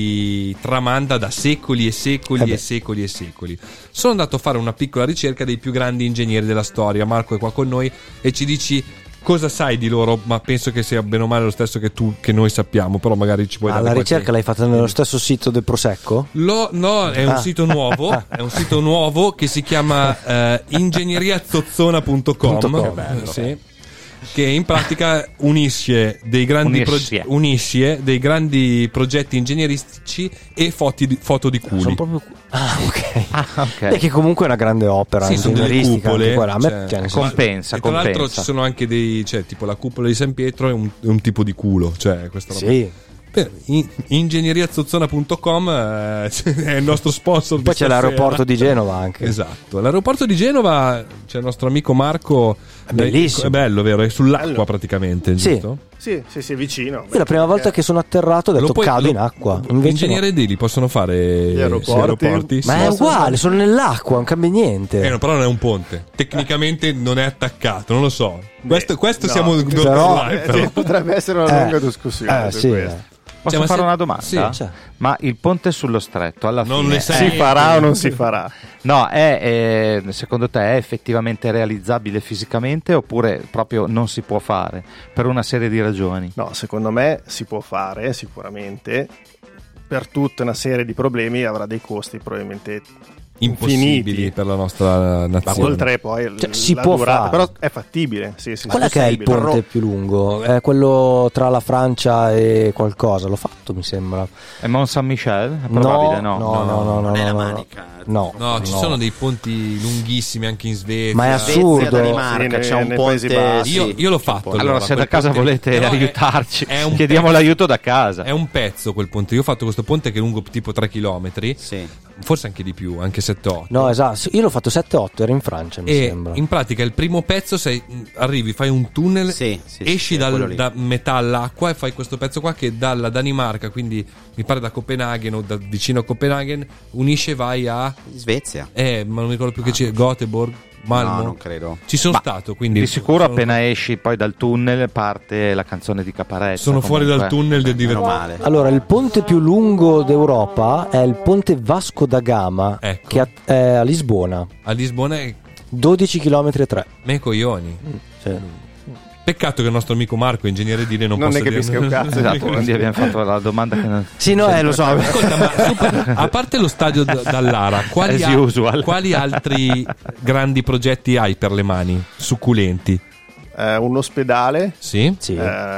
si tramanda da secoli e secoli Eh e secoli e secoli. Sono andato a fare una piccola ricerca dei più grandi ingegneri della storia. Marco è qua con noi e ci dici cosa sai di loro, ma penso che sia bene o male lo stesso che tu, che noi sappiamo, però magari ci puoi Ah, dare la qualche- ricerca l'hai fatta nello stesso sito del Prosecco? Lo- no, è un Ah. sito nuovo, è un sito nuovo che si chiama eh, ingegneriazozzona punto com, Punto com. Eh, sì, che in pratica unisce dei grandi Unisce. proge- unisce dei grandi progetti ingegneristici e foti di- foto di culi. Sono proprio... Ah, ok. Ah, ok. E che comunque è una grande opera Sì, sono delle ingegneristica, cupole, anche quella. A me, cioè, cioè, nel senso- compensa, E tra l'altro compensa. ci sono anche dei, cioè tipo la cupola di San Pietro è un, è un tipo di culo, cioè questa roba. Sì. Per in- ingegneriazozzona punto com eh, è il nostro sponsor. di Poi c'è stasera. l'aeroporto di Genova anche. Esatto, l'aeroporto di Genova c'è il nostro amico Marco. È bellissimo. È bello, vero? È sull'acqua Bello. praticamente, Sì. giusto? Sì, sì, sì, vicino. Io la prima volta che sono atterrato ho Lo detto puoi- cado lo- in acqua. Gli Invece no. ingegneri edili possono fare Gli aeroporti. sì. Ma è possono uguale, sono nell'acqua, non cambia niente. Eh, no, però non è un ponte. Tecnicamente non è attaccato, non lo so. Questo, questo no, siamo però- online, Eh, però. potrebbe essere una Eh, lunga discussione eh, su sì, questo. eh. Posso Cioè, ma fare se- una domanda? sì. Cioè. Ma il ponte sullo stretto alla Non fine ne sai. Si farà o non si farà? No, è, è- secondo te è effettivamente realizzabile fisicamente oppure proprio non si può fare per una serie di ragioni? No, secondo me si può fare sicuramente. Per tutta una serie di problemi avrà dei costi probabilmente Impossibili infiniti. per la nostra Ma nazione. oltre poi l- Cioè, si la può durata, fare. però è fattibile. Sì, sì, Qual è sì, che è il possibile. ponte più lungo? È quello tra la Francia e qualcosa, l'ho fatto mi sembra. È Mont Saint-Michel? È probabile, no? no, no, no, no, non è la no, no. Manica. No, No, ci no. sono dei ponti lunghissimi anche in Svezia. Ma è Svezia, assurdo. Danimarca, Sì, c'è nei- un nei Paesi ponte. Bassi. Io, io l'ho fatto. Allora, se da quel casa ponte- volete Però è- aiutarci, è un chiediamo pezzo- l'aiuto da casa. È un pezzo quel ponte. Io ho fatto questo ponte che è lungo tipo tre chilometri, Sì. forse anche di più, anche sette otto. No, esatto, sì, io l'ho fatto sette otto, era in Francia mi E sembra. in pratica il primo pezzo sei, arrivi, fai un tunnel, Sì, sì, sì, esci sì, è quello dal, lì. da metà all'acqua e fai questo pezzo qua che dalla Danimarca, quindi mi pare da Copenaghen o da vicino a Copenaghen, unisce e vai a Svezia. eh, ma non mi ricordo più che c'è, Göteborg, Malmo. No, non credo. Ci sono Ma stato, quindi Di sicuro sono, appena esci poi dal tunnel parte la canzone di Caparezza. sono fuori dal comunque. tunnel del Meno divertimento. male. Allora, il ponte più lungo d'Europa è il ponte Vasco da Gama, Ecco. che è a Lisbona, A Lisbona è dodici chilometri e tre. me coglioni. Cioè, Peccato che il nostro amico Marco, ingegnere edile, non, Non possa ne capisca un cazzo. Esatto, quindi abbiamo fatto la domanda che non... sì, no, eh, lo so. Ascolta, ma super- a parte lo stadio d- dall'Ara, quali, As usual. quali altri grandi progetti hai per le mani succulenti? Eh, un ospedale Sì? Sì.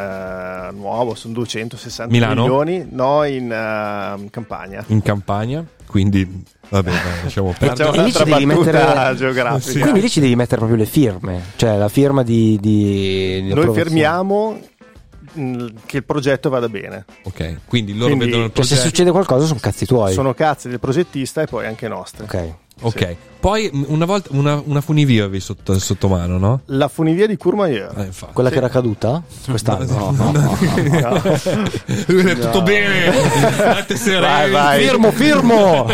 eh, nuovo, sono duecentosessanta Milano? milioni. No, in eh, Campania. In Campania? Quindi, vabbè, dai, lasciamo Facciamo perdere. E lì ci un'altra devi battuta mettere- geografica. Sì. Quindi lì ci devi mettere proprio le firme, cioè la firma di, di, di Noi approvazione. fermiamo mh, che il progetto vada bene. Ok, quindi loro Quindi, vedono il Cioè, se progetto. succede qualcosa sono cazzi tuoi. Sono cazzi del progettista e poi anche nostri. Ok. Ok, poi mh, una volta una, una funivia avevi sotto, sotto mano, no? La funivia di Courmayeur. Eh, infatti. Quella che era caduta quest'anno. No, Lui è tutto bene. State sereni. Vai, vai. Firmo, firmo!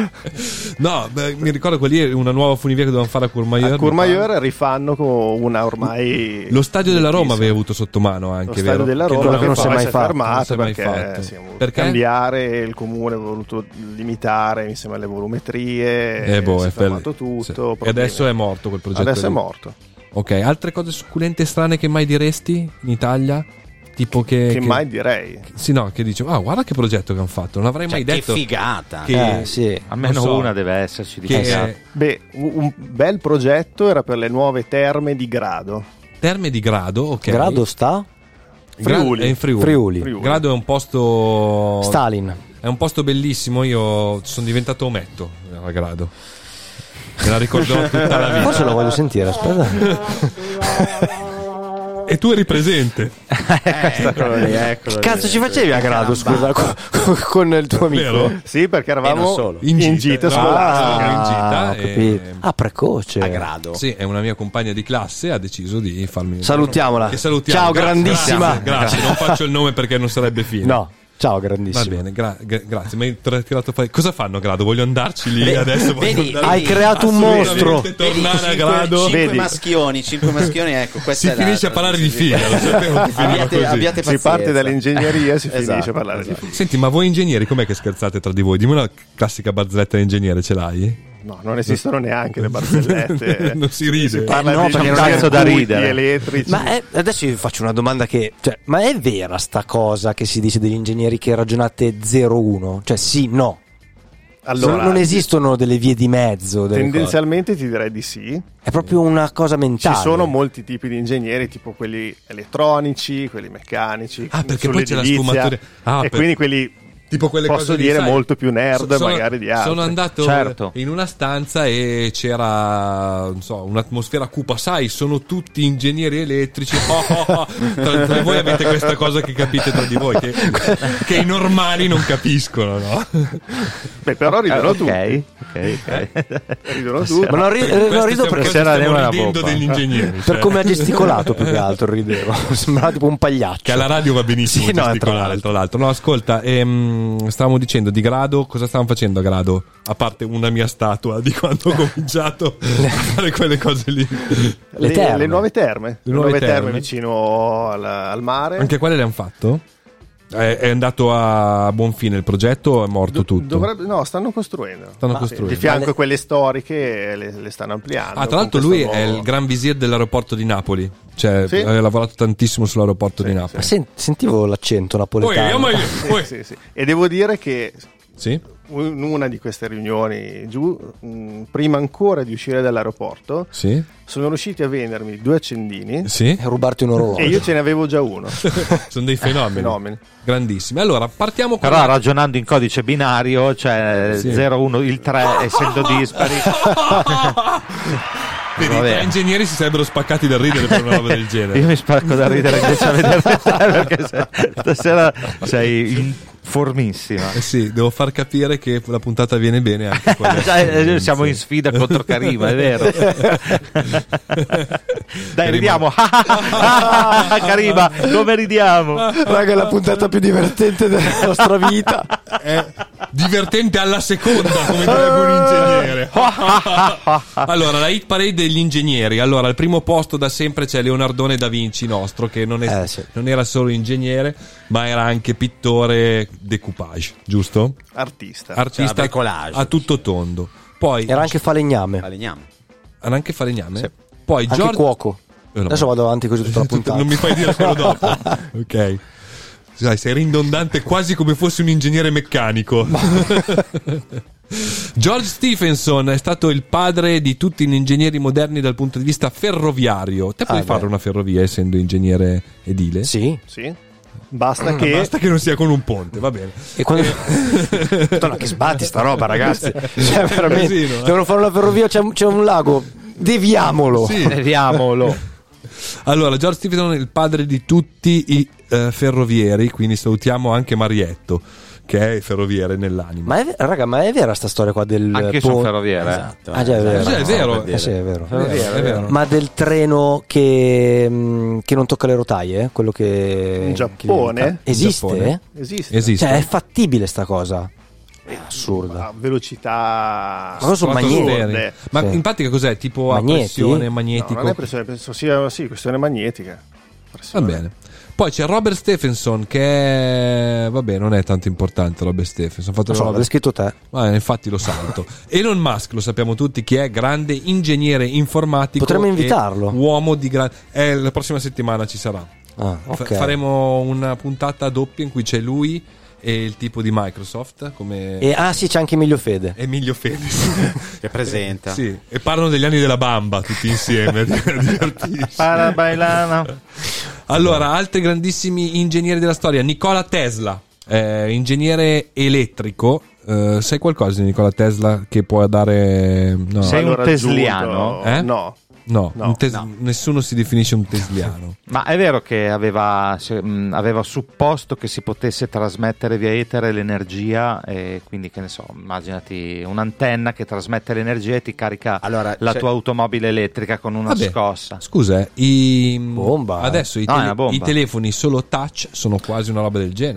No, beh, mi ricordo quelli è una nuova funivia che dovevano fare a Courmayeur. A Courmayeur rifanno con una ormai. Lo stadio della Roma vecchissima. aveva avuto sotto mano anche, Lo stadio vero? della Che Roma che non si è poi mai si è fatto, non fermato si è mai perché, fatto. sì, ha voluto Perché? cambiare, il comune ha voluto limitare insieme alle volumetrie, Eh, boh, si è è fermato per- tutto. sì. E problemi. adesso è morto quel progetto. Adesso è lì. morto. Ok, altre cose succulente e strane che mai diresti in Italia? Tipo che. Che mai direi. Sì, no, che dice, ah, guarda che progetto che hanno fatto. Non avrei Cioè, mai che detto. figata. che- Eh, sì. Almeno Non so. una deve esserci di Che cagata. è Beh, un un bel progetto era per le nuove terme di Grado. Terme di Grado, ok. Grado sta? Gra- Friuli. È in Friuli. Friuli. Friuli. Grado è un posto. Stalin. È un posto bellissimo. Io sono diventato ometto a Grado. Me la ricorderò tutta la vita. Forse lo voglio sentire, aspetta. E tu eri presente. Eccolo lì, eccolo Che cazzo lì. ci facevi a Grado, scusa, con, con il tuo amico? Vero? Sì, perché E non eravamo solo. in, gita No, scolastica. in gita, Ah, ho e- capito. Ah, precoce. A Grado. Sì, è una mia compagna di classe, ha deciso di farmi. Salutiamola. Che salutiamo. Ciao, Gra- grandissima. Grazie, grazie. Non faccio il nome perché non sarebbe fine. No. Ciao, grandissimo. Va bene, gra- gra- grazie. Mi hai tirato fuori. Cosa fanno Grado? Voglio andarci lì adesso. Voglio vedi, andare hai lì. creato un mostro. Assolutamente tornare Vedi, a cinque- Grado. cinque Vedi. maschioni, cinque maschioni, ecco, questa Si è la finisce a parlare di figa. Lo trasmissione. sapevo che finiva Abbiate, così. abbiate Si pazienza. parte dall'ingegneria e si Esatto, finisce a parlare di esatto. Senti, ma voi ingegneri com'è che scherzate tra di voi? Dimmi una classica barzelletta di ingegnere, ce l'hai? No, non esistono neanche le barzellette. Non si ride. Si parla Eh no, di perché non circuiti cazzo da ridere. elettrici. Ma è- adesso vi faccio una domanda che, cioè, ma è vera sta cosa che si dice degli ingegneri che ragionate zero uno? Cioè sì, no. Allora, non, non esistono delle vie di mezzo. delle cose. tendenzialmente ti direi di sì. È proprio una cosa mentale. Ci sono molti tipi di ingegneri, tipo quelli elettronici, quelli meccanici. Ah, perché poi c'è la sull'edilizia, sfumatura. Ah, e per- quindi quelli Tipo quelle posso cose lì, dire sai, molto più nerd so- sono- magari di altri. Sono andato Certo. in una stanza e c'era, non so, un'atmosfera cupa. Sai, sono tutti ingegneri elettrici. Oh, oh, oh. Tra, tra voi avete questa cosa che capite tra di voi, che, che i normali non capiscono, no? Beh, però ridono ok, tutti. ok, ok. Ridono tutti. Ma non, ri- Per non questo rido stiamo- perché questo sera stiamo andiamo alla ridendo poppa. degli ingegneri. per cioè, come ha gesticolato più che altro ridevo. Sembrava tipo un pagliaccio. Che alla radio va benissimo Sì, no, gesticolare, tra l'altro. tra l'altro. No, ascolta, ehm, stavamo dicendo di Grado, cosa stavamo facendo a Grado? A parte una mia statua di quando ho cominciato a fare quelle cose lì. Le Le, terme. le nuove terme. Le nuove terme, terme. vicino al, al mare. Anche quelle le hanno fatto? È, è andato a buon fine il progetto o è morto Do- tutto? dovrebbe- no, stanno costruendo. Stanno Ma costruendo. Di fianco Ma le- a quelle storiche le, le stanno ampliando. Ah, tra l'altro con lui questo è nuovo- il gran visir dell'aeroporto di Napoli. Cioè, Sì. ha lavorato tantissimo sull'aeroporto Sì, di Ma Napoli. sen- sentivo l'accento napoletano. Poi, io, ma io- Sì, poi- sì, sì. E devo dire che Sì? in una di queste riunioni giù, mh, prima ancora di uscire dall'aeroporto, Sì? sono riusciti a vendermi due accendini Sì? E rubarti un orologio. e io ce ne avevo già uno. Sono dei fenomeni. Fenomeni. Grandissimi. Allora, partiamo con... Però ragionando in codice binario, cioè Sì. zero uno il tre essendo dispari. Vedi, i Vabbè. tre ingegneri si sarebbero spaccati da ridere per una roba del genere. Io mi spacco da ridere invece a vedere te, perché se- stasera sei in formissima. Eh sì, devo far capire che la puntata viene bene anche quella. Cioè, eh, siamo in sfida contro Karima, è vero. Dai, ridiamo. Ah, Karima, come ridiamo? Raga, è la puntata più divertente della nostra vita. È divertente alla seconda, come direbbe un ingegnere. Allora, la hit parade degli ingegneri. Allora, al primo posto da sempre c'è Leonardone da Vinci nostro, che non, è- Eh, sì. non era solo ingegnere, ma era anche pittore decoupage, giusto? Artista. Artista bricolage. a tutto tondo. Poi Era anche falegname. Falegname. era anche falegname. Sì. Poi Anche George cuoco. Eh, no. Adesso vado avanti così tutta la puntata. Non mi fai dire quello dopo. Ok. Sai, sei ridondante quasi come fossi un ingegnere meccanico. George Stephenson è stato il padre di tutti gli ingegneri moderni dal punto di vista ferroviario. Te puoi Ah, fare beh. una ferrovia essendo ingegnere edile? Sì. Sì. Basta che Basta che non sia con un ponte, va bene. E quando... Madonna, che sbatti sta roba, ragazzi. Cioè, veramente. casino, eh. Devono fare una ferrovia, c'è, c'è un lago. Deviamolo. Sì. Vediamolo. Allora, George Stephenson è il padre di tutti i eh, ferrovieri, quindi salutiamo anche Marietto, che è ferroviere nell'anima. Ma è, raga, ma è vera sta storia qua del Anche io sono pon- ferroviere. Esatto. Ah, già, è vero. Sì, è vero. Eh sì, è vero. È vero, è vero. Ma del treno che, mh, che non tocca le rotaie? Quello che. In Giappone? che- In Esiste? Giappone. esiste. Esiste. Cioè, è fattibile sta cosa. È assurda. A velocità. Ma cosa sono stratosferiche. magneti? Ma Sì. in pratica cos'è? Tipo a Magneti? pressione, No, magnetico? non è pressione, penso sia sì, questione magnetica. Va Pressione. bene. Poi c'è Robert Stephenson che è... vabbè, non è tanto importante Robert Stephenson. Ho fatto Non so, le l'hai robe- scritto te. Ah, infatti lo salto. Elon Musk, lo sappiamo tutti, che è grande ingegnere informatico. Potremmo e invitarlo. Uomo di grande... Eh, la prossima settimana ci sarà. Ah, Fa- ok. faremo una puntata doppia in cui c'è lui e il tipo di Microsoft come E, ah, sì, c'è anche Emilio Fede. Emilio Fedez. Che presenta. Sì, e parlano degli anni della bamba tutti insieme. Divertissimo. Para bailano. Allora, altri grandissimi ingegneri della storia. Nicola Tesla, eh, ingegnere elettrico. Eh, sai qualcosa di Nicola Tesla che può dare... No, Sei un Allora, tesliano? aggiunto- Eh? No. no, No, un tes- no. nessuno si definisce un tesliano. Ma è vero che aveva, se- mh, aveva supposto che si potesse trasmettere via etere l'energia e quindi che ne so, immaginati un'antenna che trasmette l'energia e ti carica Allora, la cioè- tua automobile elettrica con una Vabbè, scossa. Scusa, eh, i... Bomba, eh. adesso i, No, è tele- una bomba. i telefoni solo touch sono quasi una roba del genere.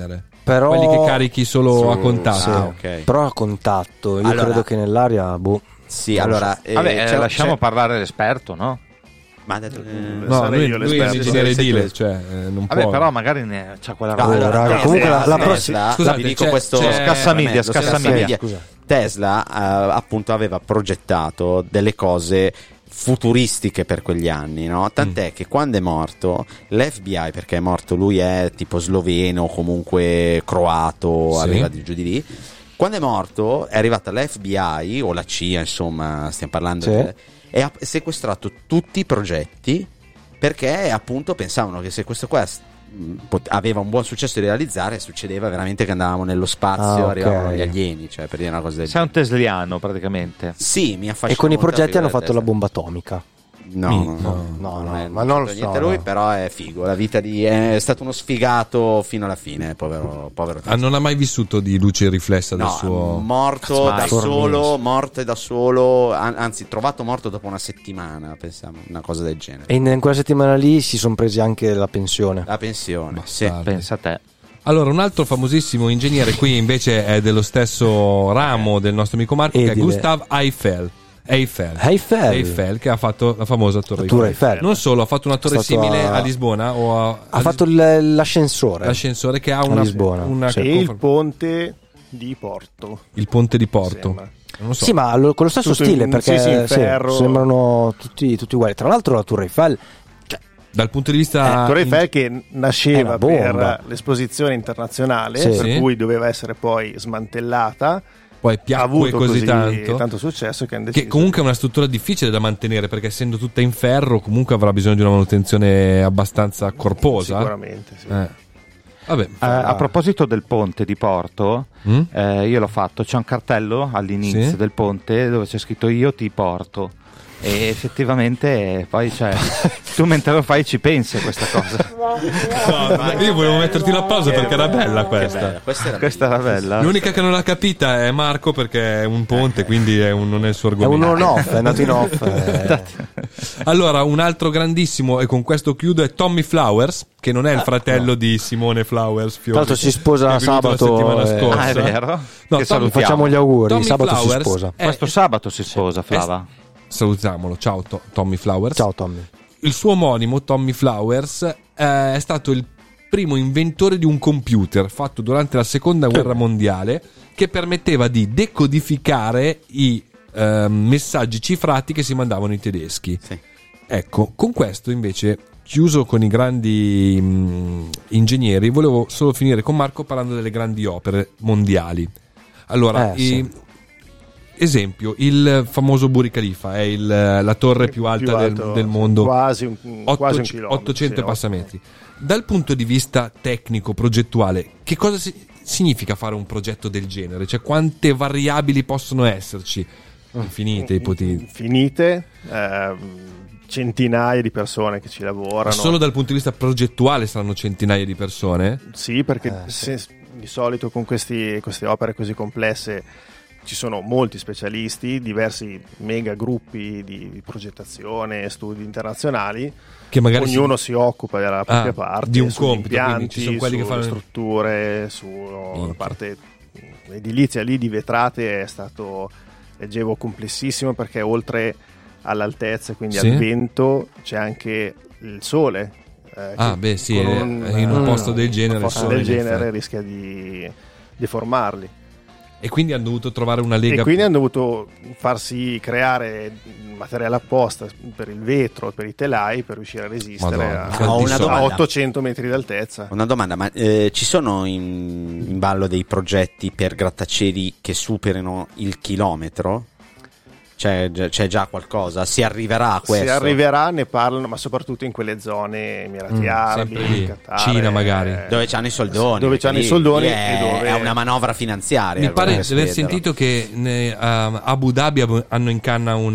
Però quelli che carichi solo Su- a contatto. sì. Ah, ok. Però a contatto, io Allora- credo che nell'aria, boh. Sì, Non lo allora... so. eh, Vabbè, c'è- lasciamo c'è- parlare l'esperto, no? Ma ha detto che... No, Sarei lui, io lui è un l'esperto. ingegnere Sei tu edile, l'esperto. cioè eh, non Vabbè, può. però magari ne c'ha quella No, roba. allora, raga, Tesla- comunque la- la Tesla- prossima- Scusate, vi dico c'è- questo c'è- Scassamiglia, tremendo, Scassamiglia. Scusa. Tesla eh, appunto aveva progettato delle cose futuristiche per quegli anni, no? Tant'è Mm. che quando è morto l'F B I, perché è morto, lui è tipo sloveno, comunque croato, Sì. arriva di giù di lì. Quando è morto è arrivata l'F B I o la C I A, insomma, stiamo parlando Sì. di- e ha sequestrato tutti i progetti perché appunto pensavano che se questo qua mh, pot- aveva un buon successo di realizzare, succedeva veramente che andavamo nello spazio, Ah, ok. arrivavano gli alieni, cioè per dire una cosa del Sei un tesliano praticamente. sì, mi affascina E con i molto progetti la hanno figura fatto la della bomba atomica. Tesla. No, Mi- no, no, no, non no, è- ma non non lo c'entra so, niente lui, no. però è figo. La vita di è stato uno sfigato fino alla fine, povero, povero Ah, non ha mai vissuto di luce riflessa del No, suo. morto Cazzo, da mai. solo, morto da solo, an- anzi trovato morto dopo una settimana, pensiamo, una cosa del genere. E in, in quella settimana lì si sono presi anche la pensione. La pensione, sì. Bastardi. Pensa a te. Allora, un altro famosissimo ingegnere, qui invece è dello stesso ramo del nostro amico Marco, che è Edile. Gustav Eiffel. Eiffel. Eiffel. Eiffel, che ha fatto la famosa Torre, La Torre Eiffel. Eiffel. Non solo, ha fatto una torre Stato simile a- a Lisbona o a, Ha fatto il- l'ascensore. l'ascensore che ha a una, Lisbona, una sì. E il conform- ponte di Porto. il ponte di Porto. Sembra. Non lo so. Sì, ma lo- con lo stesso Tutto stile, in- perché sì, sì, in sì, ferro. sembrano tutti, tutti uguali. Tra l'altro la Torre Eiffel, Dal punto di vista Eh, Torre in- Eiffel che È nasceva una bomba. per l'esposizione internazionale, Sì. per Sì. cui doveva essere poi smantellata. poi Ha piacque avuto così, così tanto, successo che hanno deciso che comunque è una struttura difficile da mantenere, perché essendo tutta in ferro comunque avrà bisogno di una manutenzione abbastanza corposa. sicuramente sì. Eh. Vabbè, Eh, a proposito del ponte di Porto, Mm? eh, io l'ho fatto. C'è un cartello all'inizio Sì. del ponte dove c'è scritto io ti porto. E effettivamente eh, poi cioè, tu mentre lo fai ci pensi a questa cosa. No, io volevo metterti la pausa perché era bella Che questa. bella, questa era Questa era bella. L'unica che non l'ha capita è Marco, perché è un ponte, quindi è un- non è il suo è argomento. un on-off, è andato in off. eh. Allora, un altro grandissimo, e con questo chiudo, è Tommy Flowers, che non è il Ah, fratello di Simone Flowers. Fiori, Tra l'altro si sposa che è venuto la sabato, settimana eh. scorsa. Ah, è vero? No, Che Tommy- salutiamo. Facciamo gli auguri. Tommy Sabato si Flowers sposa. è- Questo sabato si sposa, Flava. salutiamolo, ciao To- Tommy Flowers. Ciao Tommy. Il suo omonimo, Tommy Flowers, eh, è stato il primo inventore di un computer fatto durante la seconda guerra mondiale, che permetteva di decodificare i eh, messaggi cifrati che si mandavano i tedeschi. Sì. Ecco, con questo invece, chiuso con i grandi mh, ingegneri, volevo solo finire con Marco parlando delle grandi opere mondiali. Allora, Eh, i- sì. esempio, il famoso Burj Khalifa è il- la torre più alta del, alto, del mondo, quasi un, quasi un Otto- chilometro, ottocento sì, passametri. Dal punto di vista tecnico, progettuale, che cosa si- significa fare un progetto del genere? Cioè, quante variabili possono esserci? Infinite, ipotesi. Infinite, ehm, centinaia di persone che ci lavorano. Solo dal punto di vista progettuale saranno centinaia di persone? Sì, perché Eh, sì. se- di solito con questi- queste opere così complesse ci sono molti specialisti, diversi mega gruppi di progettazione, studi internazionali. Che magari Ognuno si occupa della propria Ah, parte, di un sugli compito, quindi impianti, ci sono quelli che sulle fanno- strutture, sulla Minchia. parte edilizia lì di vetrate è stato, leggevo, complessissimo, perché oltre all'altezza, quindi Sì. al vento, c'è anche il sole. eh, Ah, che beh, sì, con eh, in un eh, posto del genere, un posto sole, del in genere effetti. rischia di deformarli. E quindi hanno dovuto trovare una lega. E quindi hanno dovuto farsi creare materiale apposta per il vetro e per i telai per riuscire a resistere Madonna, a, che Ho una a domanda. ottocento metri d'altezza. Una domanda, ma eh, ci sono in, in ballo dei progetti per grattacieli che superino il chilometro? C'è, c'è già qualcosa? Si arriverà a questo? Se arriverà ne parlano, ma soprattutto in quelle zone Emirati Mm, Arabi, sempre lì. Qatar, Cina magari. eh, Dove c'hanno i soldoni? Dove perché c'hanno i lì- soldoni lì è, e dove- è una manovra finanziaria. Mi pare quello di che aver si vedono. sentito che ne- a Abu Dhabi ab- hanno in canna un,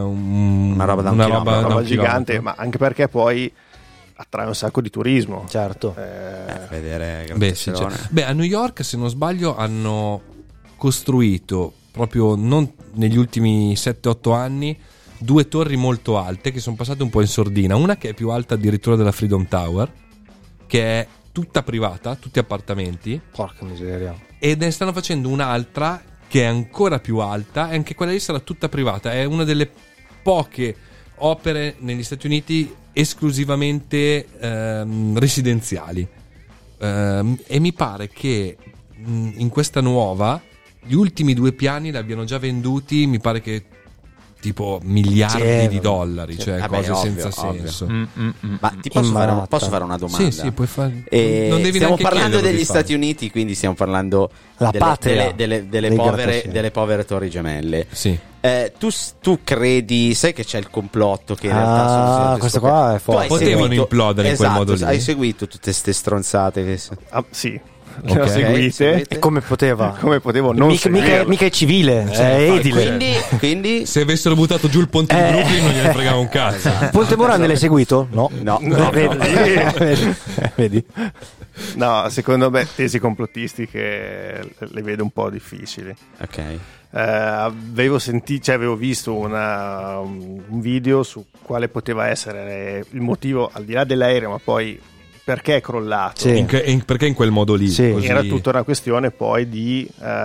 un- Una roba da un una chilometro, roba una da roba un gigante, chilometro. ma anche perché poi attrae un sacco di turismo. Certo. Eh, Eh, vedere Beh, sì, Grattacielone. cioè- beh, a New York, se non sbaglio, hanno costruito proprio non negli ultimi sette otto anni due torri molto alte che sono passate un po' in sordina. Una che è più alta addirittura della Freedom Tower, che è tutta privata, tutti appartamenti. Porca miseria. E ne stanno facendo un'altra che è ancora più alta, e anche quella lì sarà tutta privata. È una delle poche opere negli Stati Uniti esclusivamente ehm, residenziali. Ehm, e mi pare che mh, in questa nuova gli ultimi due piani li abbiano già venduti, mi pare che tipo miliardi Sì, di dollari, sì. cioè Vabbè, cose ovvio, senza ovvio. senso. Mm, mm, mm. Ma ti posso fare, Immarata. posso fare una domanda? Sì, sì, puoi fare. Eh, non devi stiamo neanche parlando chiederlo di degli farlo. Stati Uniti, quindi stiamo parlando La delle, patria delle, delle, delle dei povere, grattacieli. delle povere torri gemelle. Sì. Eh, tu, tu credi, sai che c'è il complotto che in realtà sono Ah, state questo scoperte? qua è Tu forte. hai Potevano seguito- implodere in quel esatto, modo lì. Hai seguito tutte ste stronzate che so- Ah, sì, le ho Ok, seguite. seguite. E come poteva? Come potevo non mica, mica, seguirle. mica è civile, Cioè, è infatti, edile. Quindi, quindi Se avessero buttato giù il ponte di Eh. Brooklyn non gliene fregava un cazzo. Ponte Morandi l'hai seguito? No. no, Eh, no, vedi? no. Vedi? Vedi? No, secondo me tesi complottistiche le vedo un po' difficili. Ok. Eh, avevo sentito, cioè avevo visto una, un video su quale poteva essere il motivo, al di là dell'aereo, ma poi perché è crollato. Sì. In che- in- perché in quel modo lì? Sì. Così- Era tutta una questione poi di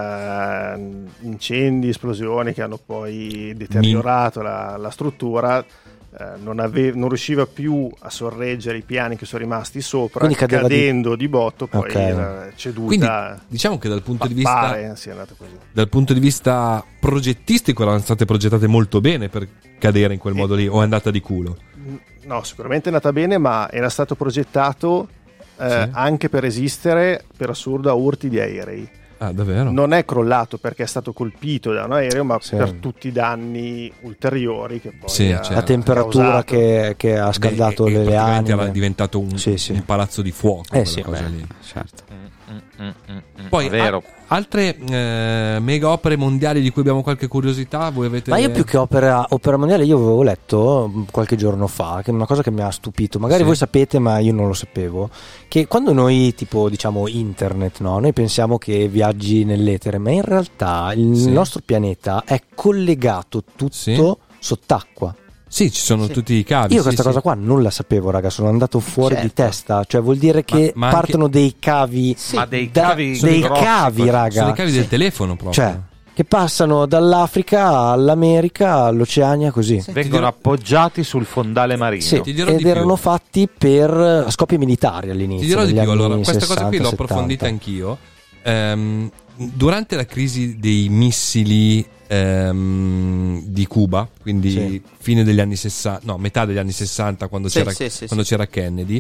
eh, incendi, esplosioni che hanno poi deteriorato la, la struttura. Eh, non, ave- non riusciva più a sorreggere i piani che sono rimasti sopra, Quindi cadeva di- cadendo di... botto, poi Ok. era ceduta. Quindi diciamo che dal punto di vista pare sia andata così. dal punto di vista progettistico erano state progettate molto bene per cadere in quel modo lì, o è andata di culo? No, sicuramente è andata bene, ma era stato progettato eh, Sì. anche per resistere, per assurdo, a urti di aerei. Ah, davvero? Non è crollato perché è stato colpito da un aereo, ma Sì. per tutti i danni ulteriori che poi Sì, ha, certo. La temperatura causato. che, che ha scaldato E- e le praticamente era anime. diventato un, Sì, sì. un palazzo di fuoco, Eh quella sì, cosa Beh, lì. certo. Poi vero. a- altre eh, mega opere mondiali di cui abbiamo qualche curiosità, voi avete... Ma io più che opera, opera mondiale, io avevo letto mh, qualche giorno fa, che è una cosa che mi ha stupito, magari Sì. voi sapete ma io non lo sapevo, che quando noi tipo diciamo internet, no, noi pensiamo che viaggi nell'etere, ma in realtà il Sì. nostro pianeta è collegato tutto Sì. sott'acqua. Sì, ci sono tutti i cavi. Io sì, questa sì. cosa qua non la sapevo, raga, sono andato fuori Certo. di testa, cioè vuol dire che Ma- ma anche- partono dei cavi, Ma dei da- cavi dei grossi, cavi, così. raga. Sono i cavi del telefono proprio. Cioè, che passano dall'Africa all'America, all'Oceania, così. Vengono dirò- appoggiati sul fondale marino. Sì, Ti dirò ed di più. erano fatti per scopi militari all'inizio. Ti dirò di negli più, anni allora, questa cosa qui l'ho sessanta, approfondita settanta. anch'io. Ehm, durante la crisi dei missili ehm, di Cuba, quindi Sì. fine degli anni sessanta, no, metà degli anni sessanta, quando Sì, c'era, sì, sì, quando sì. c'era Kennedy,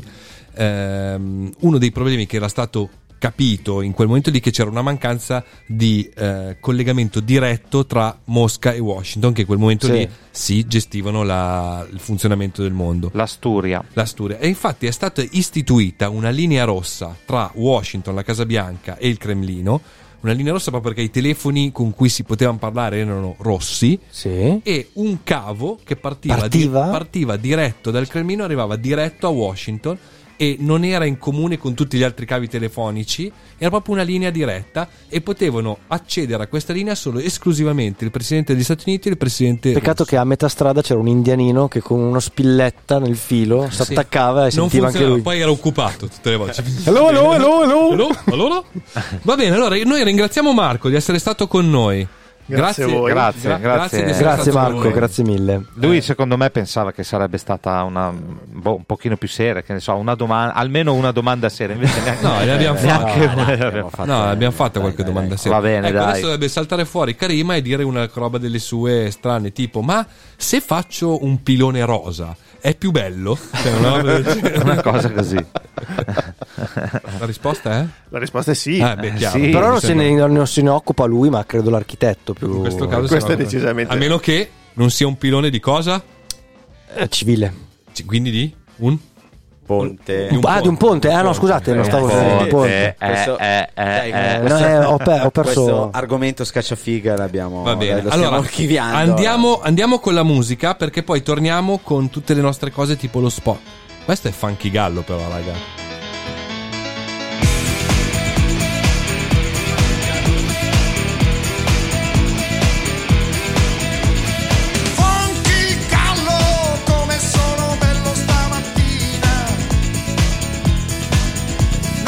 ehm, uno dei problemi che era stato capito in quel momento lì che c'era una mancanza di eh, collegamento diretto tra Mosca e Washington, che in quel momento Sì. lì si gestivano la- il funzionamento del mondo. L'Asturia. L'Asturia. E infatti è stata istituita una linea rossa tra Washington, la Casa Bianca e il Cremlino, una linea rossa proprio perché i telefoni con cui si potevano parlare erano rossi, Sì. e un cavo che partiva, Partiva? di- partiva diretto dal Cremlino, arrivava diretto a Washington e non era in comune con tutti gli altri cavi telefonici, era proprio una linea diretta e potevano accedere a questa linea solo esclusivamente il presidente degli Stati Uniti e il presidente Peccato russo. che a metà strada c'era un indianino che con uno spilletta nel filo si Sì. attaccava e Non sentiva anche funzionava, lui. poi era occupato tutte le volte. Hello, hello, hello, hello. Hello? Allora? Va bene, allora noi ringraziamo Marco di essere stato con noi. Grazie a voi. Grazie, grazie. di essere Grazie stato con Marco, noi. grazie mille. Lui secondo me pensava che sarebbe stata una boh, un pochino più seria, che ne so, una domanda, almeno una domanda seria, invece neanche, No, le abbiamo neanche fatte. una- abbiamo fatto- No, abbiamo fatto dai, qualche dai, domanda dai. seria. Va bene, ecco, dai. adesso dovrebbe saltare fuori Karima e dire una roba delle sue strane, tipo: ma se faccio un pilone rosa è più bello? Cioè, una, roba del genere. una cosa così. La risposta è? La risposta è sì. Eh, beh, chiaro. sì. Però Mi non se, sembra- ne, non se ne occupa lui, ma credo l'architetto più in questo caso Questo se no- è decisamente- A meno che non sia un pilone di cosa? eh, civile. C- Quindi di un? Ponte. Un ah, di un ponte? Ah no, scusate, non stavo Eh, facendo sì, il ponte. eh, Questo- eh, dai, eh, no, eh, ho pe- ho perso- questo argomento scacciafiga l'abbiamo Va bene, lo stiamo allora archiviando. andiamo, andiamo con la musica, perché poi torniamo con tutte le nostre cose tipo lo spot. Questo è Funky Gallo però, raga. Funky Gallo, come sono bello stamattina.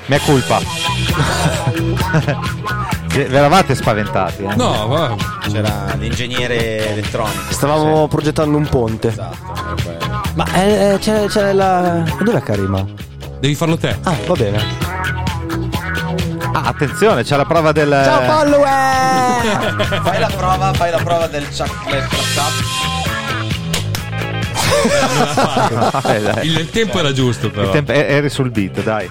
Mia colpa. Vi eravate spaventati, eh? No, va. C'era l'ingegnere elettronico. Stavamo progettando un ponte. Esatto. Ma eh, eh, c'è, c'è la. Dov'è Karima? Devi farlo te. Ah, va bene. Ah, attenzione, c'è la prova del. Ciao follower! Fai la prova, fai la prova del chocolate Eh, dai. Il, il tempo era giusto, però. Il tempo- eh, eri sul beat, dai.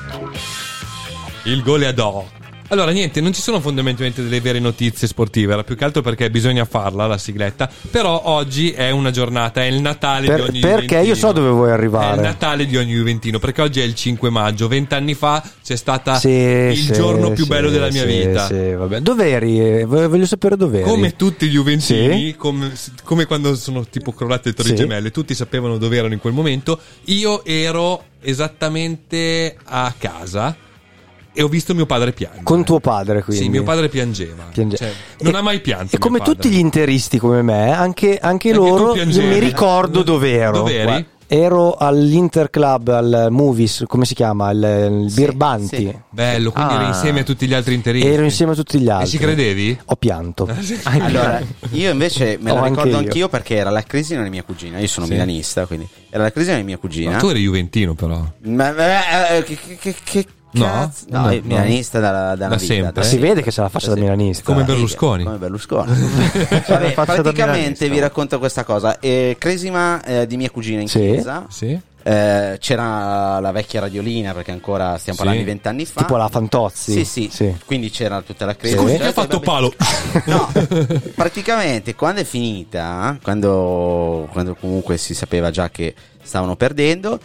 Il goleador. Allora, niente, non ci sono fondamentalmente delle vere notizie sportive, era più che altro perché bisogna farla, la sigletta. Però oggi è una giornata, è il Natale Per- di ogni perché Juventino. io so dove vuoi È arrivare. il Natale di ogni Juventino, perché oggi è il cinque maggio. Vent'anni fa c'è stata Sì, il sì, giorno più sì, bello della mia sì, vita. sì, vabbè. Dov'eri? Eh, Voglio sapere dov'eri. Come tutti gli Juventini, Sì. come, come quando sono tipo crollate le torri Sì. gemelle, tutti sapevano dove erano in quel momento. Io ero esattamente a casa e ho visto mio padre piangere. Con tuo padre, quindi. Sì, mio padre piangeva. Piange- Cioè, non E- ha mai pianto. E come mio padre. tutti gli interisti come me, anche, anche Anche tu loro, io piangevi. mi ricordo dove ero. Dove eri? Guarda, ero all'Inter Club, al Movies, come si chiama? Il, il Birbanti. sì. Bello, quindi Ah. eri insieme a tutti gli altri interisti. Ero insieme a tutti gli altri. E ci credevi? Ho pianto. Allora, io invece me Oh, la anche ricordo io. anch'io perché era la crisi di mia cugina. Io sono Sì. milanista, quindi era la crisi di mia cugina. Ma tu eri juventino, però. Ma, ma- eh, che, che, che, che No? cazzo? No, No, io no. milanista da, da, Da una vita, sempre. da Si vede che c'è la faccia da milanista. Come Sì, Berlusconi. Come Berlusconi. Vabbè, faccia da praticamente milanista. vi racconto questa cosa. Eh, cresima eh, di mia cugina in Sì. chiesa. Sì? Eh, c'era la vecchia radiolina, perché ancora stiamo Sì. parlando di vent'anni fa. Tipo la Fantozzi. Sì, sì, quindi c'era tutta la crisi. Scusi, Chi ha fatto palo? No, praticamente quando è finita, quando, quando comunque si sapeva già che stavano perdendo,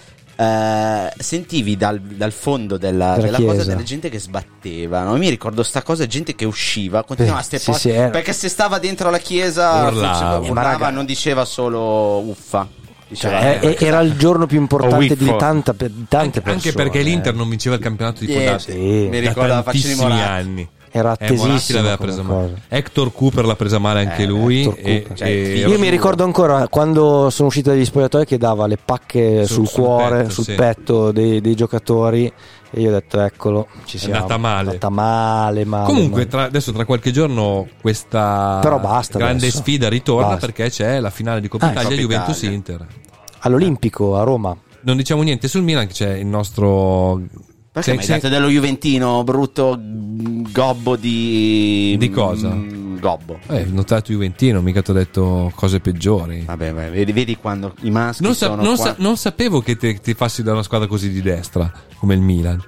eh, sentivi dal, dal fondo della, Della della chiesa. cosa della gente che sbatteva. No? Io mi ricordo sta cosa, gente che usciva, continuava a ste Sì, poste, sì, era- perché se stava dentro la chiesa Urlava. faceva- Ma urlava, raga- non diceva solo uffa. Diceva, Eh, eh, era il giorno più importante O di, Wiffo. tanta, per- di tante Anche, anche persone. perché l'Inter non vinceva il campionato di Eh, Podati sì, sì. mi da ricordo la faccia di tantissimi Moratti. anni. Era Eh, Moratti attesissimo l'aveva come presa cosa. male. Hector Cooper l'ha presa male anche Eh, lui. Hector E, Cooper. Cioè, e- figlio Io mi ricordo ancora quando sono uscito dagli spogliatoi che dava le pacche Sul- sul, sul cuore, petto, sul sì. petto dei, dei giocatori e io ho detto eccolo, ci siamo. andata male. È andata male, male. Comunque, male. tra- adesso tra qualche giorno questa Però basta grande adesso. sfida ritorna Basta. perché c'è la finale di Coppa Ah, Italia Coppa Juventus-Inter. All'Olimpico a Roma. Non diciamo niente sul Milan, che c'è il nostro. Perché c'è- mi hai c'è- detto dello Juventino brutto mm, gobbo di... Di cosa? Mm, gobbo. Eh, notato Juventino, mica ti ho detto cose peggiori. Vabbè, vai, vedi, vedi quando i maschi Non, sa- sono non qua. sa- non sapevo che te- ti fassi da una squadra così di destra come il Milan.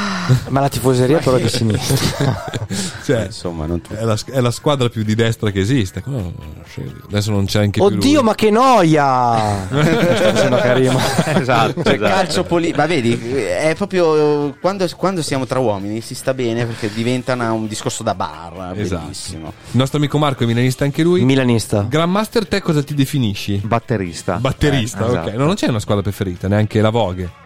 Ma la tifoseria però è di sinistra. Cioè, Insomma, non tu. è la, è la squadra più di destra che esiste. Come- Adesso non c'è anche più Oddio, lui. ma che noia! Sto facendo Karima. Esatto, Cioè, esatto. calcio poli- ma vedi, è proprio quando, quando siamo tra uomini si sta bene perché diventa una- un discorso da bar. Esatto. Bellissimo. Il nostro amico Marco è milanista anche lui. Milanista. Grandmaster, te cosa ti definisci? Batterista. Batterista, Eh, esatto. ok. No, non c'è una squadra preferita, neanche la Vogue.